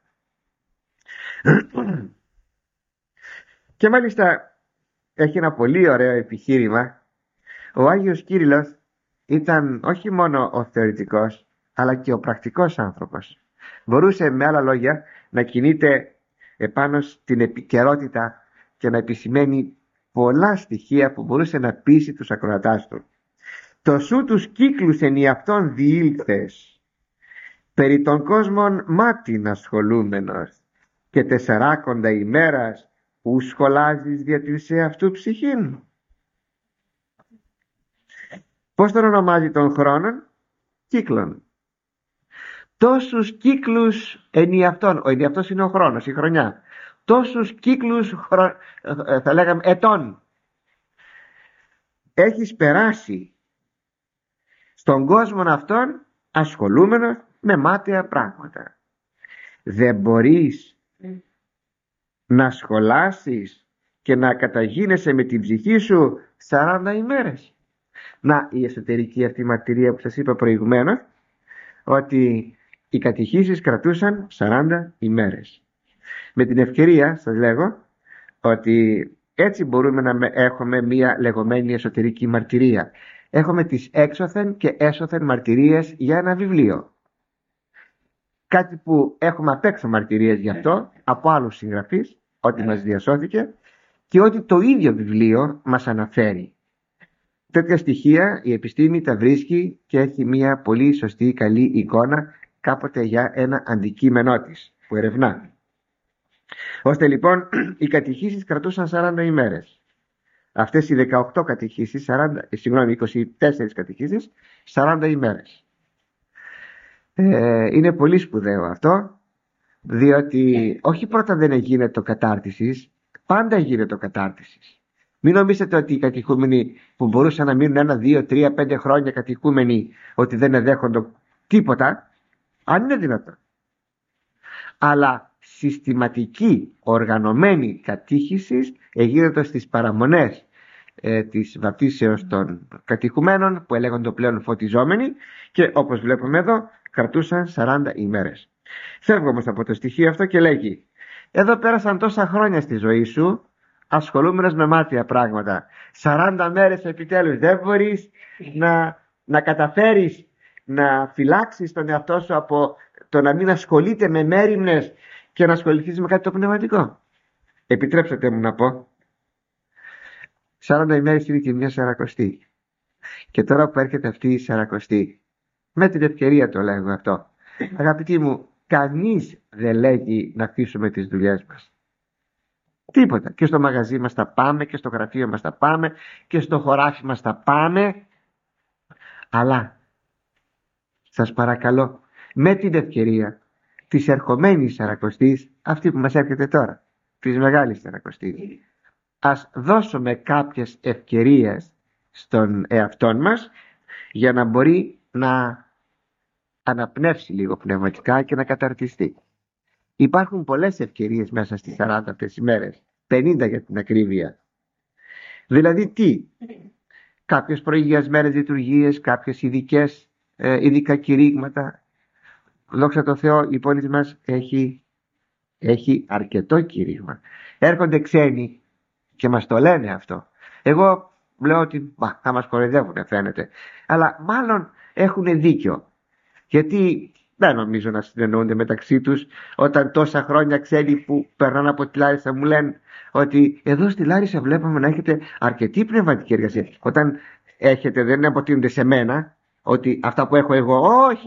Και μάλιστα έχει ένα πολύ ωραίο επιχείρημα. Ο Άγιος Κύριλλος ήταν όχι μόνο ο θεωρητικός, αλλά και ο πρακτικός άνθρωπος. Μπορούσε με άλλα λόγια να κινείται επάνω στην επικαιρότητα και να επισημαίνει πολλά στοιχεία που μπορούσε να πείσει τους ακροατάς του. Το σου τους κύκλους εν ιαυτόν διήλθες, περί των κόσμων μάτιν ασχολούμενος, και τεσσαράκοντα ημέρας που σχολάζεις δια την σε αυτού ψυχήν. Πώς τον ονομάζει τον χρόνον? Κύκλων. Τόσους κύκλους εν ιαυτόν, ο ιαυτός είναι ο χρόνος, η χρονιά. Τόσους κύκλους χρο... θα λέγαμε ετών έχεις περάσει στον κόσμο αυτόν ασχολούμενος με μάταια πράγματα. Δεν μπορείς να σχολάσεις και να καταγίνεσαι με την ψυχή σου σαράντα ημέρες? Να, η εσωτερική αυτή μαρτυρία που σας είπα προηγουμένως, ότι οι κατηχήσεις κρατούσαν σαράντα ημέρες. Με την ευκαιρία σας λέγω ότι έτσι μπορούμε να έχουμε μία λεγόμενη εσωτερική μαρτυρία. Έχουμε τις έξωθεν και έσωθεν μαρτυρίες για ένα βιβλίο. Κάτι που έχουμε απ' έξω μαρτυρίες γι' αυτό από άλλους συγγραφείς, ότι μας διασώθηκε και ότι το ίδιο βιβλίο μας αναφέρει. Τέτοια στοιχεία η επιστήμη τα βρίσκει και έχει μία πολύ σωστή, καλή εικόνα κάποτε για ένα αντικείμενό της που ερευνά. Ώστε λοιπόν οι κατηχήσεις κρατούσαν σαράντα ημέρες. Αυτές οι δεκαοκτώ κατηχήσεις, σαράντα, συγγνώμη, είκοσι τέσσερις κατηχήσεις, σαράντα ημέρες. Ε, είναι πολύ σπουδαίο αυτό, διότι όχι πρώτα δεν γίνεται το κατάρτισης, πάντα γίνεται το κατάρτισης. Μην νομίζετε ότι οι κατηχούμενοι που μπορούσαν να μείνουν ένα, δύο, τρία, πέντε χρόνια κατηχούμενοι ότι δεν εδέχονται τίποτα, αν είναι δυνατόν. Αλλά συστηματική οργανωμένη κατήχηση εγίνεται στις παραμονές ε, της βαπτίσεως των κατηχουμένων που έλεγονται πλέον φωτιζόμενοι και όπως βλέπουμε εδώ κρατούσαν σαράντα ημέρες. Φεύγω όμως από το στοιχείο αυτό και λέγει, εδώ πέρασαν τόσα χρόνια στη ζωή σου ασχολούμενος με μάτια πράγματα, σαράντα μέρες επιτέλους δεν μπορείς να, να καταφέρεις να φυλάξεις τον εαυτό σου από το να μην ασχολείται με μέριμνες και να ασχοληθείς με κάτι το πνευματικό? Επιτρέψτε μου να πω, σαράντα ημέρες είναι και μια σαρακοστή. Και τώρα που έρχεται αυτή η σαρακοστή, με την ευκαιρία το λέγω αυτό, αγαπητοί μου, κανείς δεν λέγει να αφήσουμε τις δουλειές μας. Τίποτα. Και στο μαγαζί μας τα πάμε και στο γραφείο μας τα πάμε και στο χωράφι μας τα πάμε. Αλλά σας παρακαλώ, με την ευκαιρία της ερχομένης σαρακοστής, αυτή που μας έρχεται τώρα, της μεγάλης σαρακοστής, ας δώσουμε κάποιες ευκαιρίες στον εαυτόν μας για να μπορεί να αναπνεύσει λίγο πνευματικά και να καταρτιστεί. Υπάρχουν πολλές ευκαιρίες μέσα στις σαράντα αυτές ημέρες, πενήντα για την ακρίβεια. Δηλαδή τι? Κάποιες προηγιασμένες λειτουργίες, κάποιες ειδικές, ε, ειδικά κηρύγματα. Δόξα τω Θεώ, η πόλη μας έχει, έχει αρκετό κήρυγμα. Έρχονται ξένοι και μας το λένε αυτό. Εγώ λέω ότι μπα, θα μας κοροϊδεύουν φαίνεται. Αλλά μάλλον έχουν δίκιο. Γιατί δεν νομίζω να συνεννοούνται μεταξύ τους όταν τόσα χρόνια ξένοι που περνάνε από τη Λάρισα μου λένε ότι εδώ στη Λάρισα βλέπουμε να έχετε αρκετή πνευματική εργασία. Όταν έχετε δεν αποτείνονται σε μένα ότι αυτά που έχω εγώ, όχι,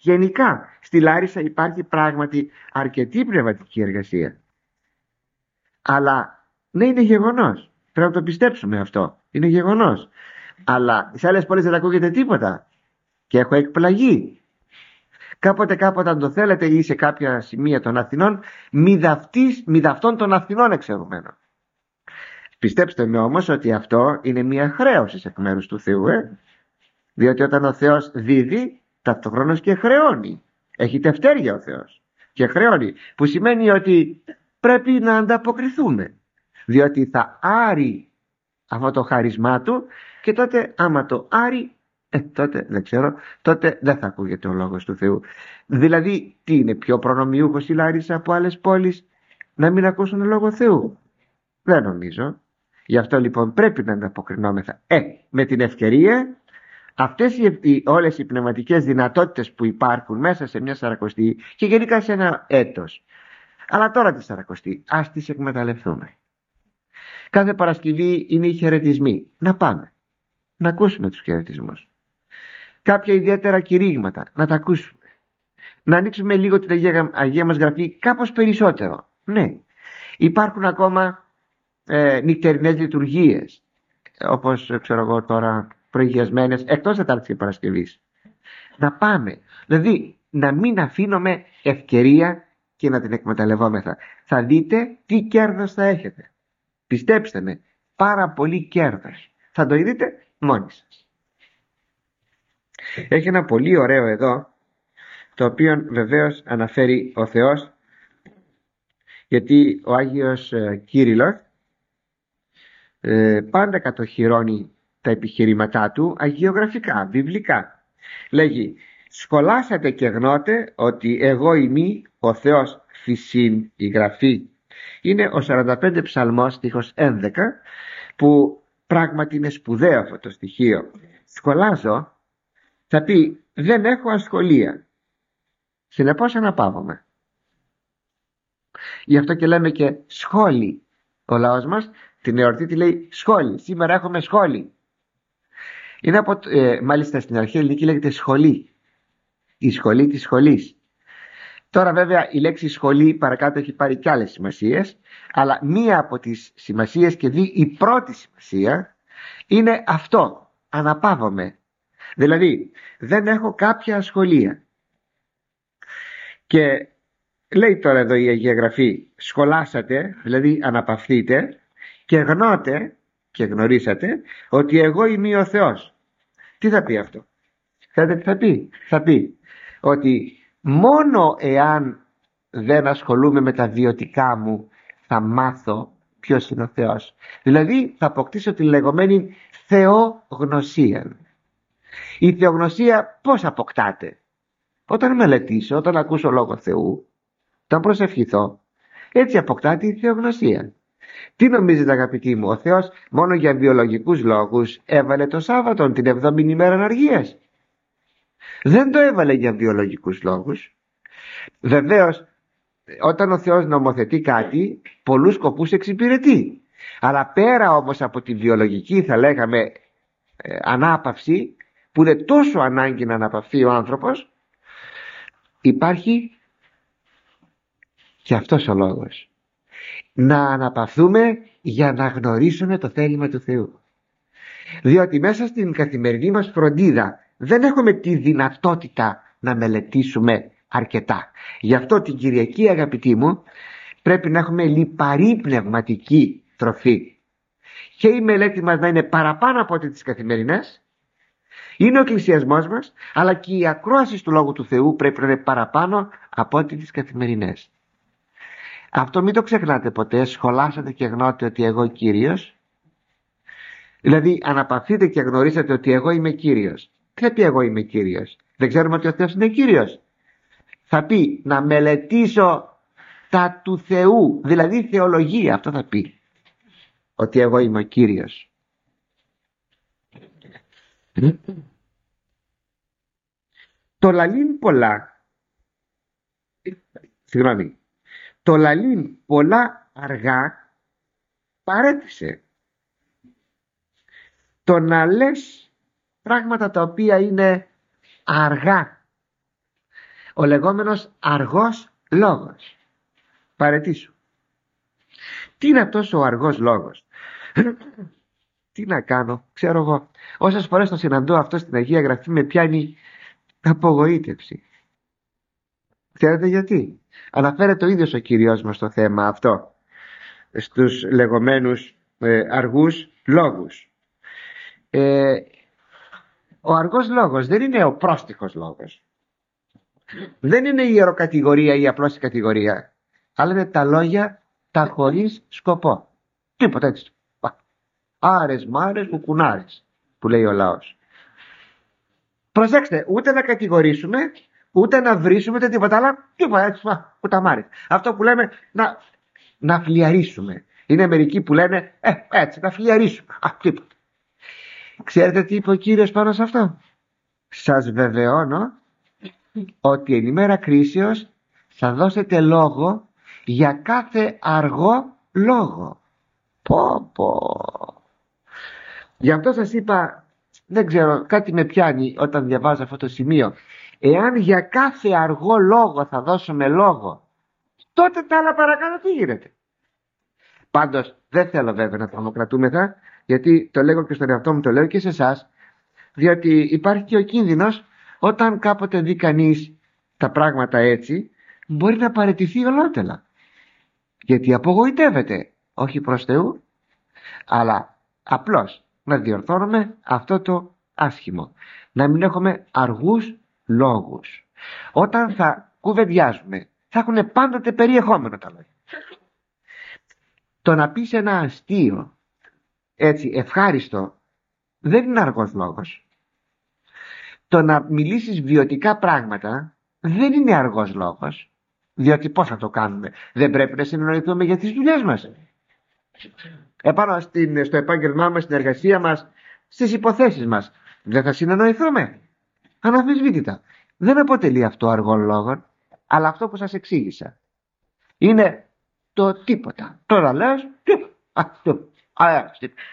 γενικά στη Λάρισα υπάρχει πράγματι αρκετή πνευματική εργασία. Αλλά ναι, είναι γεγονός. Πρέπει να το πιστέψουμε αυτό. Είναι γεγονός. Αλλά σε άλλες πόλεις δεν ακούγεται τίποτα. Και έχω εκπλαγεί. Κάποτε κάποτε αν το θέλετε ή σε κάποια σημεία των Αθηνών, μη, δαυτής, μη δαυτών των Αθηνών εξαιρουμένων. Πιστέψτε με όμως ότι αυτό είναι μια χρέωση εκ μέρους του Θεού. Ε? Διότι όταν ο Θεός δίδει, ταυτοχρόνως και χρεώνει. Έχει τευτέρια ο Θεός και χρεώνει. Που σημαίνει ότι πρέπει να ανταποκριθούμε. Διότι θα άρει αυτό το χάρισμά του και τότε άμα το άρει, ε, τότε δεν ξέρω, τότε δεν θα ακούγεται ο λόγος του Θεού. Δηλαδή τι είναι πιο προνομιούχος η Λάρισα από άλλες πόλεις να μην ακούσουν λόγο Θεού? Δεν νομίζω. Γι' αυτό λοιπόν πρέπει να ανταποκρινόμεθα. Ε, με την ευκαιρία αυτές οι, οι, όλες οι πνευματικές δυνατότητες που υπάρχουν μέσα σε μια Σαρακοστή και γενικά σε ένα έτος. Αλλά τώρα τη Σαρακοστή ας τις εκμεταλλευτούμε. Κάθε Παρασκευή είναι οι χαιρετισμοί. Να πάμε. Να ακούσουμε τους χαιρετισμούς. Κάποια ιδιαίτερα κηρύγματα. Να τα ακούσουμε. Να ανοίξουμε λίγο την Αγία, Αγία μας Γραφή κάπως περισσότερο. Ναι. Υπάρχουν ακόμα ε, νυχτερινές λειτουργίες. Όπως ξέρω εγώ τώρα προηγιασμένες εκτός Τετάρτης και Παρασκευής. Να πάμε. Δηλαδή να μην αφήνουμε ευκαιρία και να την εκμεταλλευόμεθα. Θα δείτε τι κέρδος θα έχετε. Πιστέψτε με, πάρα πολύ κέρδος. Θα το δείτε μόνοι σας. Έχει ένα πολύ ωραίο εδώ, το οποίο βεβαίως αναφέρει ο Θεός, γιατί ο Άγιος ε, Κύριλλος ε, πάντα κατοχυρώνει τα επιχειρήματά του αγιογραφικά, βιβλικά. Λέγει, σχολάσατε και γνώτε ότι εγώ είμαι ο Θεός φυσίν η γραφή. Είναι ο σαράντα πέντε ψαλμός στίχος έντεκα, που πράγματι είναι σπουδαίο αυτό το στοιχείο. Σχολάζω, θα πει δεν έχω ασχολία, συνεπώς αναπαύομαι. Γι' αυτό και λέμε και σχόλη. Ο λαός μας την εορτή τη λέει σχόλη. Σήμερα έχουμε σχόλη. Είναι από, ε, μάλιστα στην αρχαία ελληνική λέγεται σχολή. Η σχολή της σχολής. Τώρα βέβαια η λέξη σχολή παρακάτω έχει πάρει και άλλες σημασίες, αλλά μία από τις σημασίες και δει η πρώτη σημασία είναι αυτό, αναπαύομαι. Δηλαδή δεν έχω κάποια ασχολία. Και λέει τώρα εδώ η Αγία Γραφή, σχολάσατε, δηλαδή αναπαυθείτε και γνώτε και γνωρίσατε ότι εγώ είμαι ο Θεός. Τι θα πει αυτό? Ξέρετε τι θα πει? Θα πει ότι μόνο εάν δεν ασχολούμαι με τα βιωτικά μου θα μάθω ποιος είναι ο Θεός. Δηλαδή θα αποκτήσω την λεγόμενη θεογνωσία. Η θεογνωσία πώς αποκτάται? Όταν μελετήσω, όταν ακούσω λόγο Θεού, όταν προσευχηθώ, έτσι αποκτάται η θεογνωσία. Τι νομίζετε αγαπητοί μου? Ο Θεός μόνο για βιολογικούς λόγους έβαλε το Σάββατο, την εβδόμη ημέρα αναργίας? Δεν το έβαλε για βιολογικούς λόγους. Βεβαίως όταν ο Θεός νομοθετεί κάτι, πολλούς σκοπούς εξυπηρετεί. Αλλά πέρα όμως από τη βιολογική, θα λέγαμε, ε, ανάπαυση, που είναι τόσο ανάγκη να αναπαυθεί ο άνθρωπος, υπάρχει και αυτός ο λόγος. Να αναπαυθούμε για να γνωρίσουμε το θέλημα του Θεού. Διότι μέσα στην καθημερινή μας φροντίδα δεν έχουμε τη δυνατότητα να μελετήσουμε αρκετά. Γι' αυτό την Κυριακή, αγαπητοί μου, πρέπει να έχουμε λιπαρή πνευματική τροφή. Και η μελέτη μας να είναι παραπάνω από ό,τι τις καθημερινές, είναι ο εκκλησιασμός μας, αλλά και η ακρόαση του Λόγου του Θεού πρέπει να είναι παραπάνω από ό,τι τις καθημερινές. Αυτό μην το ξεχνάτε ποτέ. Σχολάσατε και γνώτε ότι εγώ Κύριος. Δηλαδή αναπαυθείτε και γνωρίσατε ότι εγώ είμαι Κύριος. Τι θα πει εγώ είμαι Κύριος? Δεν ξέρουμε ότι ο Θεός είναι Κύριος? Θα πει να μελετήσω τα του Θεού, δηλαδή θεολογία. Αυτό θα πει, ότι εγώ είμαι ο Κύριος. Το λαλήν πολλά, συγγνώμη, το λαλήν πολλά αργά παρέτησε. Το να λες πράγματα τα οποία είναι αργά, ο λεγόμενος αργός λόγος. Παραιτήσου. Τι είναι αυτός ο αργός λόγος? Τι να κάνω, ξέρω εγώ. Όσες φορές το συναντώ αυτό στην Αγία Γραφή με πιάνει απογοήτευση. Ξέρετε γιατί? Αναφέρεται ο ίδιος ο Κύριος μας στο θέμα αυτό, στους λεγόμενους ε, αργούς λόγους. Ε, ο αργός λόγος δεν είναι ο πρόστιχος λόγος. Δεν είναι η ιεροκατηγορία ή απλώς η κατηγορία. Αλλά είναι τα λόγια τα χωρίς σκοπό. Τίποτα έτσι. Άρες μάρες κουκουνάρες που λέει ο λαός. Προσέξτε, ούτε να κατηγορήσουμε, ούτε να βρίσουμε, ούτε τίποτα άλλα. Τίποτα έτσι, κουταμάρες. Αυτό που λέμε να, να φλιαρίσουμε. Είναι μερικοί που λένε ε, έτσι, να φλιαρίσουμε. Α, τίποτα. Ξέρετε τι είπε ο Κύριος πάνω σε αυτό? Σας βεβαιώνω ότι εν ημέρα κρίσεως θα δώσετε λόγο για κάθε αργό λόγο. Πω πω. Γι' αυτό σας είπα, δεν ξέρω, κάτι με πιάνει όταν διαβάζω αυτό το σημείο. Εάν για κάθε αργό λόγο θα δώσουμε λόγο, τότε τα άλλα παρακάτω τι γίνεται? Πάντως δεν θέλω βέβαια να τρομοκρατούμεθα, γιατί το λέγω και στον εαυτό μου, το λέω και σε εσάς, διότι υπάρχει και ο κίνδυνος όταν κάποτε δει κανείς τα πράγματα έτσι, μπορεί να παραιτηθεί ολότελα, γιατί απογοητεύεται, όχι προς Θεού, αλλά απλώς να διορθώνουμε αυτό το άσχημο, να μην έχουμε αργούς λόγους. Όταν θα κουβεντιάζουμε θα έχουν πάντοτε περιεχόμενο τα λόγια. Το να πεις ένα αστείο έτσι ευχάριστο δεν είναι αργός λόγος. Το να μιλήσεις βιωτικά πράγματα δεν είναι αργός λόγος, διότι πώς θα το κάνουμε? Δεν πρέπει να συνεννοηθούμε για τις δουλειές μας? Επάνω στην, στο επάγγελμά μας, στην εργασία μας, στις υποθέσεις μας, δεν θα συνεννοηθούμε? Αναμφισβήτητα. Δεν αποτελεί αυτό αργό λόγο, αλλά αυτό που σας εξήγησα είναι το τίποτα. Τώρα λες τίποτα.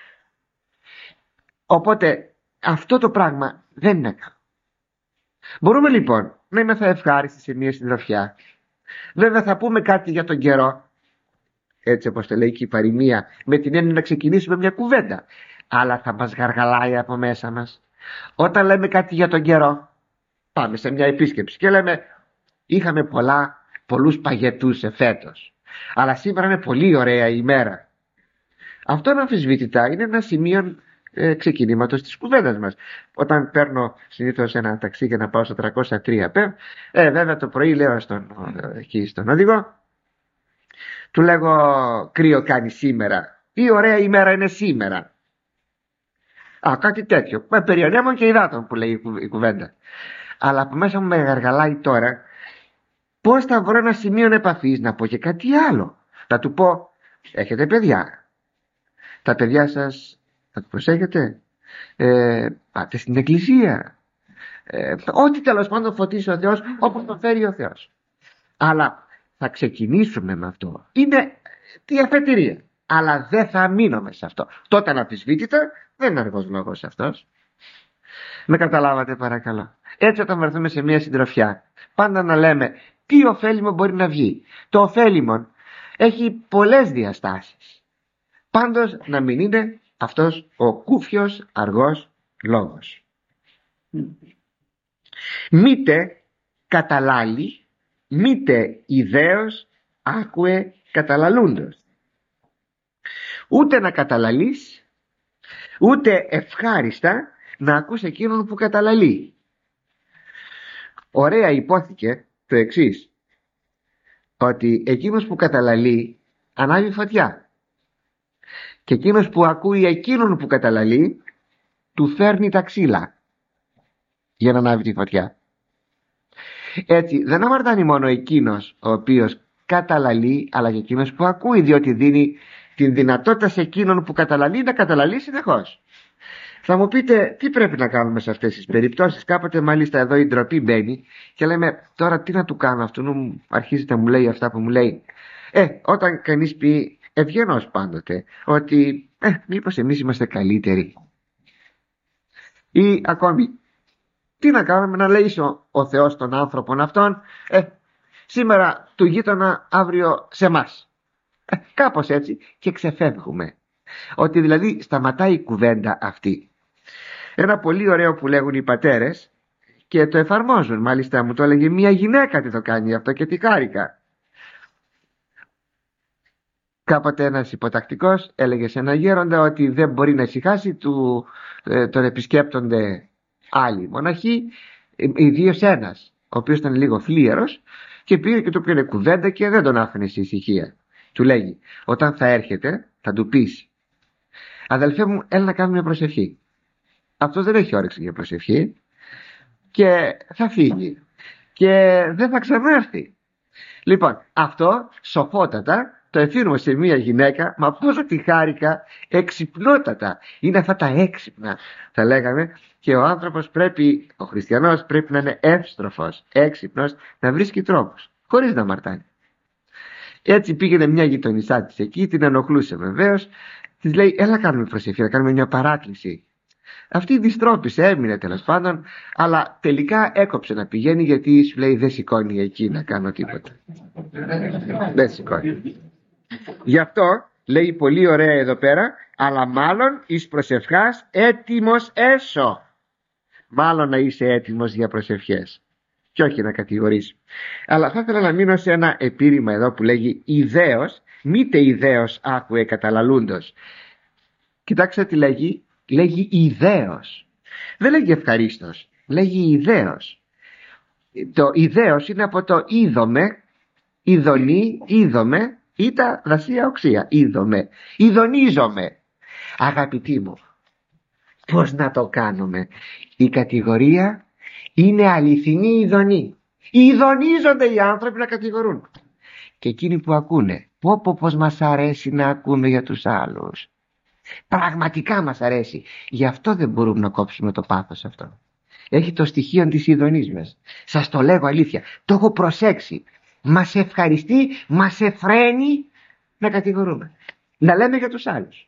Οπότε αυτό το πράγμα δεν είναι καλό. Μπορούμε λοιπόν να είμαστε ευχάριστοι σε μια συντροφιά. Βέβαια θα πούμε κάτι για τον καιρό, έτσι όπως το λέει και η παροιμία, με την έννοια να ξεκινήσουμε μια κουβέντα, αλλά θα μας γαργαλάει από μέσα μας. Όταν λέμε κάτι για τον καιρό, πάμε σε μια επίσκεψη και λέμε είχαμε πολλά, πολλούς παγετούς εφέτος, αλλά σήμερα είναι πολύ ωραία η ημέρα. Αυτό αναμφισβήτητα είναι ένα σημείο ε, ξεκινήματος της κουβέντας μας. Όταν παίρνω συνήθως ένα ταξί για να πάω στο τριακόσια τρία π, ε, βέβαια το πρωί λέω στον, εκεί στον οδηγό, του λέγω κρύο κάνει σήμερα ή ωραία ημέρα είναι σήμερα. Α, κάτι τέτοιο. Με περιονέμων και υδάτων που λέει η κουβέντα. Αλλά από μέσα μου με γαργαλάει τώρα πώς θα βρω ένα σημείο επαφής να πω και κάτι άλλο. Θα του πω έχετε παιδιά? Τα παιδιά σας θα τους προσέχετε? Ε, πάτε στην εκκλησία? Ε, ό,τι τέλος πάντων φωτίσει ο Θεός, όπως το φέρει ο Θεός. Αλλά θα ξεκινήσουμε με αυτό. Είναι τη αφετηρία. Αλλά δεν θα μείνουμε σε αυτό. Τότε αναμφισβήτητα δεν είναι αργός λόγος αυτός. Με καταλάβατε παρακαλώ? Έτσι όταν βρεθούμε σε μια συντροφιά, πάντα να λέμε τι ωφέλιμο μπορεί να βγει. Το ωφέλιμο έχει πολλές διαστάσεις. Πάντως να μην είναι αυτός ο κούφιος αργός λόγος. Μήτε καταλάλει, μήτε ιδέως άκουε καταλαλούντος. Ούτε να καταλαλείς, ούτε ευχάριστα να ακούς εκείνον που καταλαλεί. Ωραία υπόθηκε το εξής, ότι εκείνος που καταλαλεί ανάβει φωτιά και εκείνος που ακούει εκείνον που καταλαλεί του φέρνει τα ξύλα για να ανάβει τη φωτιά. Έτσι δεν αμαρτάνει μόνο εκείνος ο οποίος καταλαλεί, αλλά και εκείνος που ακούει, διότι δίνει την δυνατότητα σε εκείνον που καταλαλεί να καταλαλεί συνεχώς. Θα μου πείτε τι πρέπει να κάνουμε σε αυτές τις περιπτώσεις? Κάποτε μάλιστα εδώ η ντροπή μπαίνει και λέμε τώρα τι να του κάνω αυτού, αρχίζει να μου λέει αυτά που μου λέει. Ε, όταν κανείς πει ευγενώς πάντοτε ότι ε, μήπως εμείς είμαστε καλύτεροι, ή ακόμη Τι να κάνουμε, να λέει ο, ο Θεός των άνθρωπων αυτών, ε, σήμερα του γείτονα, αύριο σε εμάς. Ε, κάπως έτσι και ξεφεύγουμε. Ότι δηλαδή σταματάει η κουβέντα αυτή. Ένα πολύ ωραίο που λέγουν οι πατέρες και το εφαρμόζουν. Μάλιστα μου το έλεγε μια γυναίκα τι το κάνει αυτό και τι χάρηκα. Κάποτε ένας υποτακτικός έλεγε σε ένα γέροντα ότι δεν μπορεί να ησυχάσει, του, ε, τον επισκέπτονται άλλοι μοναχοί, ιδίως ένας ο οποίος ήταν λίγο φλίαρος και πήγε και του πήρε κουβέντα και δεν τον άφηνε σε ησυχία. Του λέγει, όταν θα έρχεται θα του πεις, αδελφέ μου, έλα να κάνουμε μια προσευχή. Αυτός δεν έχει όρεξη για προσευχή και θα φύγει και δεν θα ξανάρθει. Λοιπόν, αυτό σοφότατα το εφήρμο σε μια γυναίκα, μα πόσο τη χάρηκα, εξυπνότατα. Είναι αυτά τα έξυπνα, θα λέγαμε, και ο άνθρωπος πρέπει, ο χριστιανός πρέπει να είναι εύστροφος, έξυπνος, να βρίσκει τρόπους, χωρίς να μαρτάνει. Έτσι πήγαινε μια γειτονισά της εκεί, την ενοχλούσε βεβαίως, της λέει, έλα κάνουμε προσευχή, να κάνουμε μια παράκληση. Αυτή διστρόπησε, έμεινε τέλος πάντων, αλλά τελικά έκοψε να πηγαίνει, γιατί σου λέει δεν σηκώνει εκεί να κάνω τίποτα. Δεν σηκώνει. Γι' αυτό λέει πολύ ωραία εδώ πέρα, αλλά μάλλον εις προσευχάς έτοιμος έσω. Μάλλον να είσαι έτοιμος για προσευχές και όχι να κατηγορείς. Αλλά θα ήθελα να μείνω σε ένα επίρρημα εδώ που λέγει ιδέως, μήτε ιδέως άκουε καταλαλούντος. Κοιτάξτε τι λέγει, λέγει ιδέως. Δεν λέγει ευχαρίστως, λέγει ιδέως. Το ιδέως είναι από το είδομε, ειδονή, είδομε, ή τα δασία οξία, είδομε, ειδονίζομαι. Αγαπητοί μου, πώς να το κάνουμε? Η κατηγορία είναι αληθινή ειδονή. Ειδονίζονται οι άνθρωποι να κατηγορούν. Και εκείνοι που ακούνε, πω πω πως μας αρέσει να ακούμε για τους άλλους. Πραγματικά μας αρέσει. Γι' αυτό δεν μπορούμε να κόψουμε το πάθος αυτό. Έχει το στοιχείο της ειδονής μας. Σας το λέγω αλήθεια, το έχω προσέξει. Μας ευχαριστεί, μας εφραίνει να κατηγορούμε, να λέμε για τους άλλους.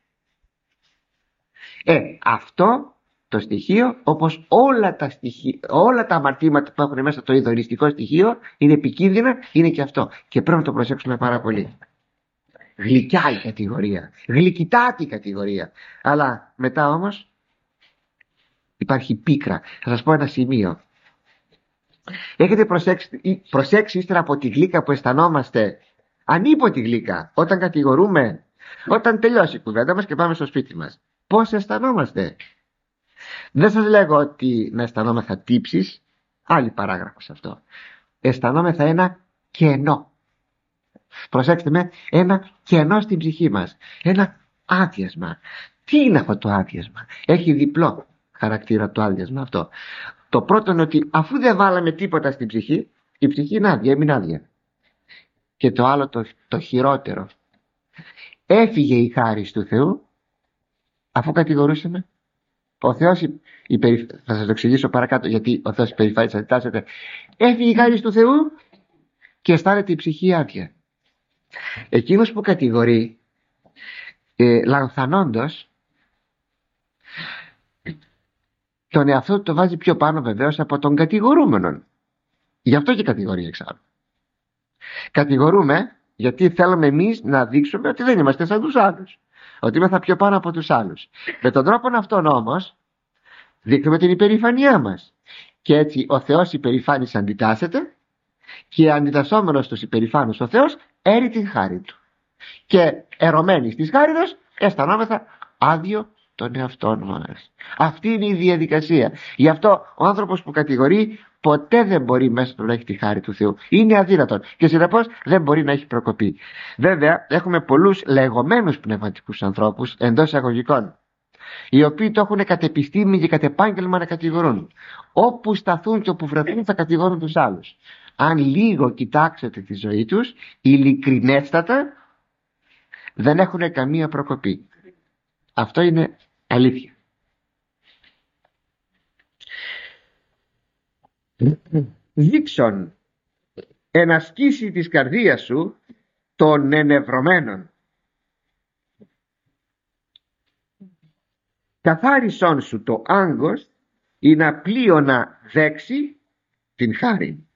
Ε, αυτό το στοιχείο, όπως όλα τα, στοιχεία, όλα τα αμαρτήματα που έχουν μέσα το ειδονιστικό στοιχείο, είναι επικίνδυνα, είναι και αυτό. Και πρέπει να το προσέξουμε πάρα πολύ. Γλυκιά η κατηγορία, γλυκητάτη η κατηγορία. Αλλά μετά όμως υπάρχει πίκρα. Θα σας πω ένα σημείο. Έχετε προσέξει, προσέξει ύστερα από τη γλύκα που αισθανόμαστε, ανίποτη γλύκα, όταν κατηγορούμε, όταν τελειώσει η κουβέντα μας και πάμε στο σπίτι μας, πώς αισθανόμαστε? Δεν σας λέγω ότι να αισθανόμεθα τύψεις, άλλη παράγραφος αυτό. Αισθανόμεθα ένα κενό. Προσέξτε με, ένα κενό στην ψυχή μας, ένα άδειασμα. Τι είναι αυτό το άδειασμα? Έχει διπλό χαρακτήρα το άδειασμα αυτό. Το πρώτο είναι ότι αφού δεν βάλαμε τίποτα στην ψυχή, η ψυχή είναι άδεια, έμεινε άδεια. Και το άλλο, το, το χειρότερο, έφυγε η χάρις του Θεού αφού κατηγορούσαμε. Ο Θεός, υπερηφ... θα σας το εξηγήσω παρακάτω γιατί ο Θεός υπερηφάνης αντιτάσσεται. Έφυγε η χάρις του Θεού και αισθάνεται η ψυχή άδεια. Εκείνος που κατηγορεί ε, λανθανόντος, τον εαυτό του το βάζει πιο πάνω βεβαίως από τον κατηγορούμενον. Γι' αυτό και κατηγορεί εξάλλου. Κατηγορούμε γιατί θέλουμε εμείς να δείξουμε ότι δεν είμαστε σαν τους άλλους, ότι είμαστε πιο πάνω από τους άλλους. Με τον τρόπο αυτόν όμως δείχνουμε την υπερηφανιά μας, και έτσι ο Θεός υπερηφάνης αντιτάσσεται και αντιτασσόμενος τους υπερηφάνους ο Θεός έρει την χάρη του, και ερωμένοι της χάριτος αισθανόμεθα άδειο τον εαυτό μας. Αυτή είναι η διαδικασία. Γι' αυτό ο άνθρωπος που κατηγορεί ποτέ δεν μπορεί μέσα του να έχει τη χάρη του Θεού. Είναι αδύνατον και συνεπώς δεν μπορεί να έχει προκοπή. Βέβαια έχουμε πολλούς λεγόμενους πνευματικούς ανθρώπους εντός εισαγωγικών, οι οποίοι το έχουν κατ' επιστήμη και κατ' επάγγελμα να κατηγορούν. Όπου σταθούν και όπου βρεθούν θα κατηγορούν τους άλλους. Αν λίγο κοιτάξετε τη ζωή τους, ειλικρινέστατα, δεν έχουν καμία προκοπή. Αυτό είναι αλήθεια. Δείξον εν ασκήσει της καρδίας σου των ενευρωμένων. Καθάρισον σου το άγκος ή να πλείονα δέξει την χάρη.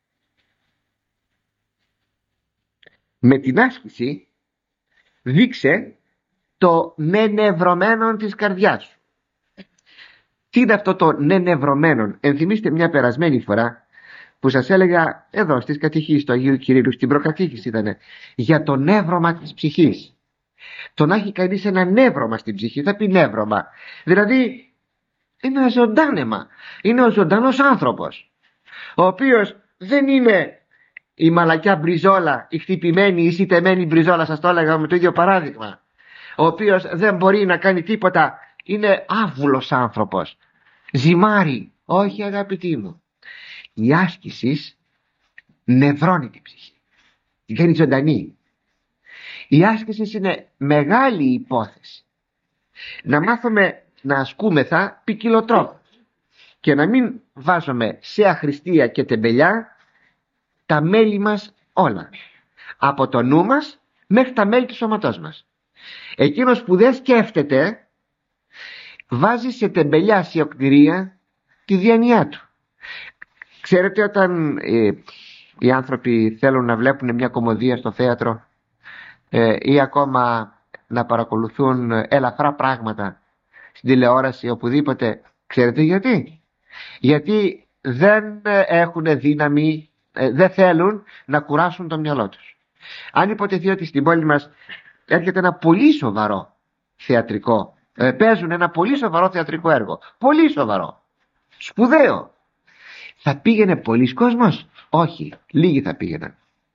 Με την άσκηση δείξε το νενευρωμένο της καρδιάς σου. Τι είναι αυτό το νενευρωμένο? Ενθυμίστε μια περασμένη φορά που σας έλεγα εδώ στις κατηχήσεις του Αγίου Κυρίου, στην προκατήχηση ήτανε, για το νεύρωμα της ψυχής. Το να έχει κανείς ένα νεύρωμα στην ψυχή, θα πει νεύρωμα, δηλαδή είναι ένα ζωντάνεμα, είναι ο ζωντανός άνθρωπος, ο οποίος δεν είναι η μαλακιά μπριζόλα, η χτυπημένη ή σιτεμένη μπριζόλα, σας το έλεγα με το ίδιο παράδειγμα, ο οποίος δεν μπορεί να κάνει τίποτα, είναι άβουλος άνθρωπος, ζυμάρι. Όχι, αγαπητοί μου, η άσκηση νευρώνει την ψυχή, την κάνει ζωντανή. Η άσκηση είναι μεγάλη υπόθεση. Να μάθουμε να ασκούμεθα ποικιλοτρόπως και να μην βάζουμε σε αχρηστία και τεμπελιά τα μέλη μας όλα, από το νου μας μέχρι τα μέλη του σώματός μας. Εκείνος που δεν σκέφτεται βάζει σε τεμπελιά, σε οκτηρία τη διάνοιά του. Ξέρετε, όταν ε, οι άνθρωποι θέλουν να βλέπουν μια κωμωδία στο θέατρο ε, ή ακόμα να παρακολουθούν ελαφρά πράγματα στην τηλεόραση, οπουδήποτε, ξέρετε γιατί? Γιατί δεν έχουν δύναμη, ε, δεν θέλουν να κουράσουν το μυαλό τους. Αν υποτεθεί ότι στην πόλη μας έρχεται ένα πολύ σοβαρό θεατρικό, ε, παίζουν ένα πολύ σοβαρό θεατρικό έργο, πολύ σοβαρό, σπουδαίο, θα πήγαινε πολλοί κόσμος? Όχι, λίγοι θα πήγαιναν.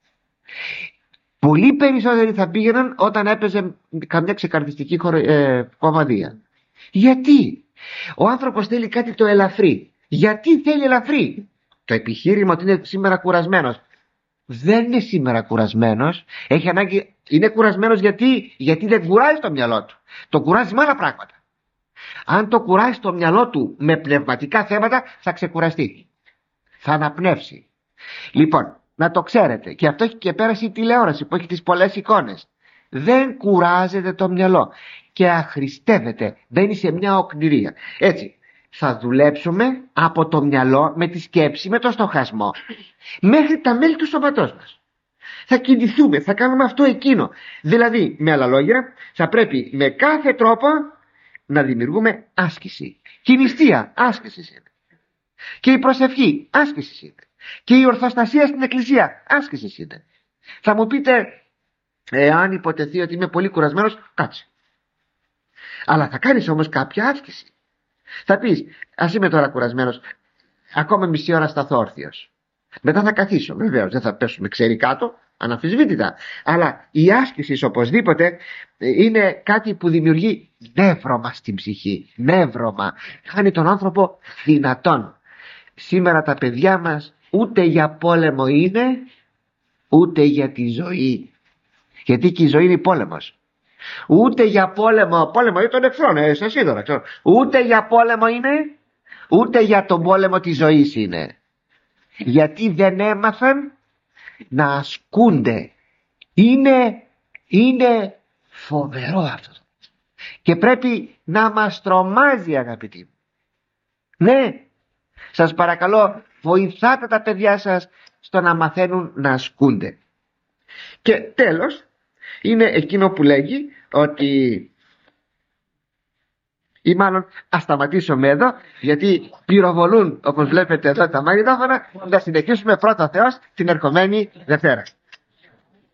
Πολύ περισσότεροι θα πήγαιναν όταν έπαιζε καμιά ξεκαρδιστική ε, κομμαδία. Γιατί? Ο άνθρωπος θέλει κάτι το ελαφρύ. Γιατί θέλει ελαφρύ? Το επιχείρημα ότι είναι σήμερα κουρασμένος. Δεν είναι σήμερα κουρασμένος. Έχει ανάγκη, είναι κουρασμένος γιατί, γιατί δεν κουράζει το μυαλό του. Το κουράζει με άλλα πράγματα. Αν το κουράζει το μυαλό του με πνευματικά θέματα, θα ξεκουραστεί, θα αναπνεύσει. Λοιπόν, να το ξέρετε, και αυτό έχει και πέρασε η τηλεόραση που έχει τις πολλές εικόνες. Δεν κουράζεται το μυαλό και αχρηστεύεται, μπαίνει σε μια οκνηρία. Έτσι, θα δουλέψουμε από το μυαλό, με τη σκέψη, με το στοχασμό, μέχρι τα μέλη του σώματός μας. Θα κινηθούμε, θα κάνουμε αυτό εκείνο. Δηλαδή, με άλλα λόγια, θα πρέπει με κάθε τρόπο να δημιουργούμε άσκηση. Και η νηστεία άσκηση είναι. Και η προσευχή άσκηση είναι. Και η ορθοστασία στην εκκλησία άσκηση είναι. Θα μου πείτε, εάν υποτεθεί ότι είμαι πολύ κουρασμένος, κάτσε. Αλλά θα κάνεις όμως κάποια άσκηση. Θα πεις, ας είμαι τώρα κουρασμένος, ακόμα μισή ώρα σταθώ όρθιος. Μετά θα καθίσω, βεβαίως, δεν θα πέσουμε ξέρει κάτω, αναμφισβήτητα. Αλλά η άσκηση οπωσδήποτε είναι κάτι που δημιουργεί νεύρωμα στην ψυχή. Νεύρωμα. Κάνει τον άνθρωπο δυνατόν. Σήμερα τα παιδιά μας ούτε για πόλεμο είναι, ούτε για τη ζωή. Γιατί και η ζωή είναι πόλεμος. Ούτε για πόλεμο, πόλεμο είναι των εχθρών, ε, σας είδωρα, ξέρω. Ούτε για πόλεμο είναι, ούτε για τον πόλεμο της ζωής είναι. Γιατί δεν έμαθαν να ασκούνται. Είναι, είναι φοβερό αυτό. Και πρέπει να μας τρομάζει, αγαπητοί μου. Ναι, σας παρακαλώ, βοηθάτε τα παιδιά σας στο να μαθαίνουν να ασκούνται. Και τέλος, είναι εκείνο που λέγει ότι, ή μάλλον ας σταματήσουμε εδώ, γιατί πυροβολούν όπως βλέπετε εδώ τα μαγνητόφωνα. Να συνεχίσουμε πρώτα Θεός την ερχομένη Δευτέρα.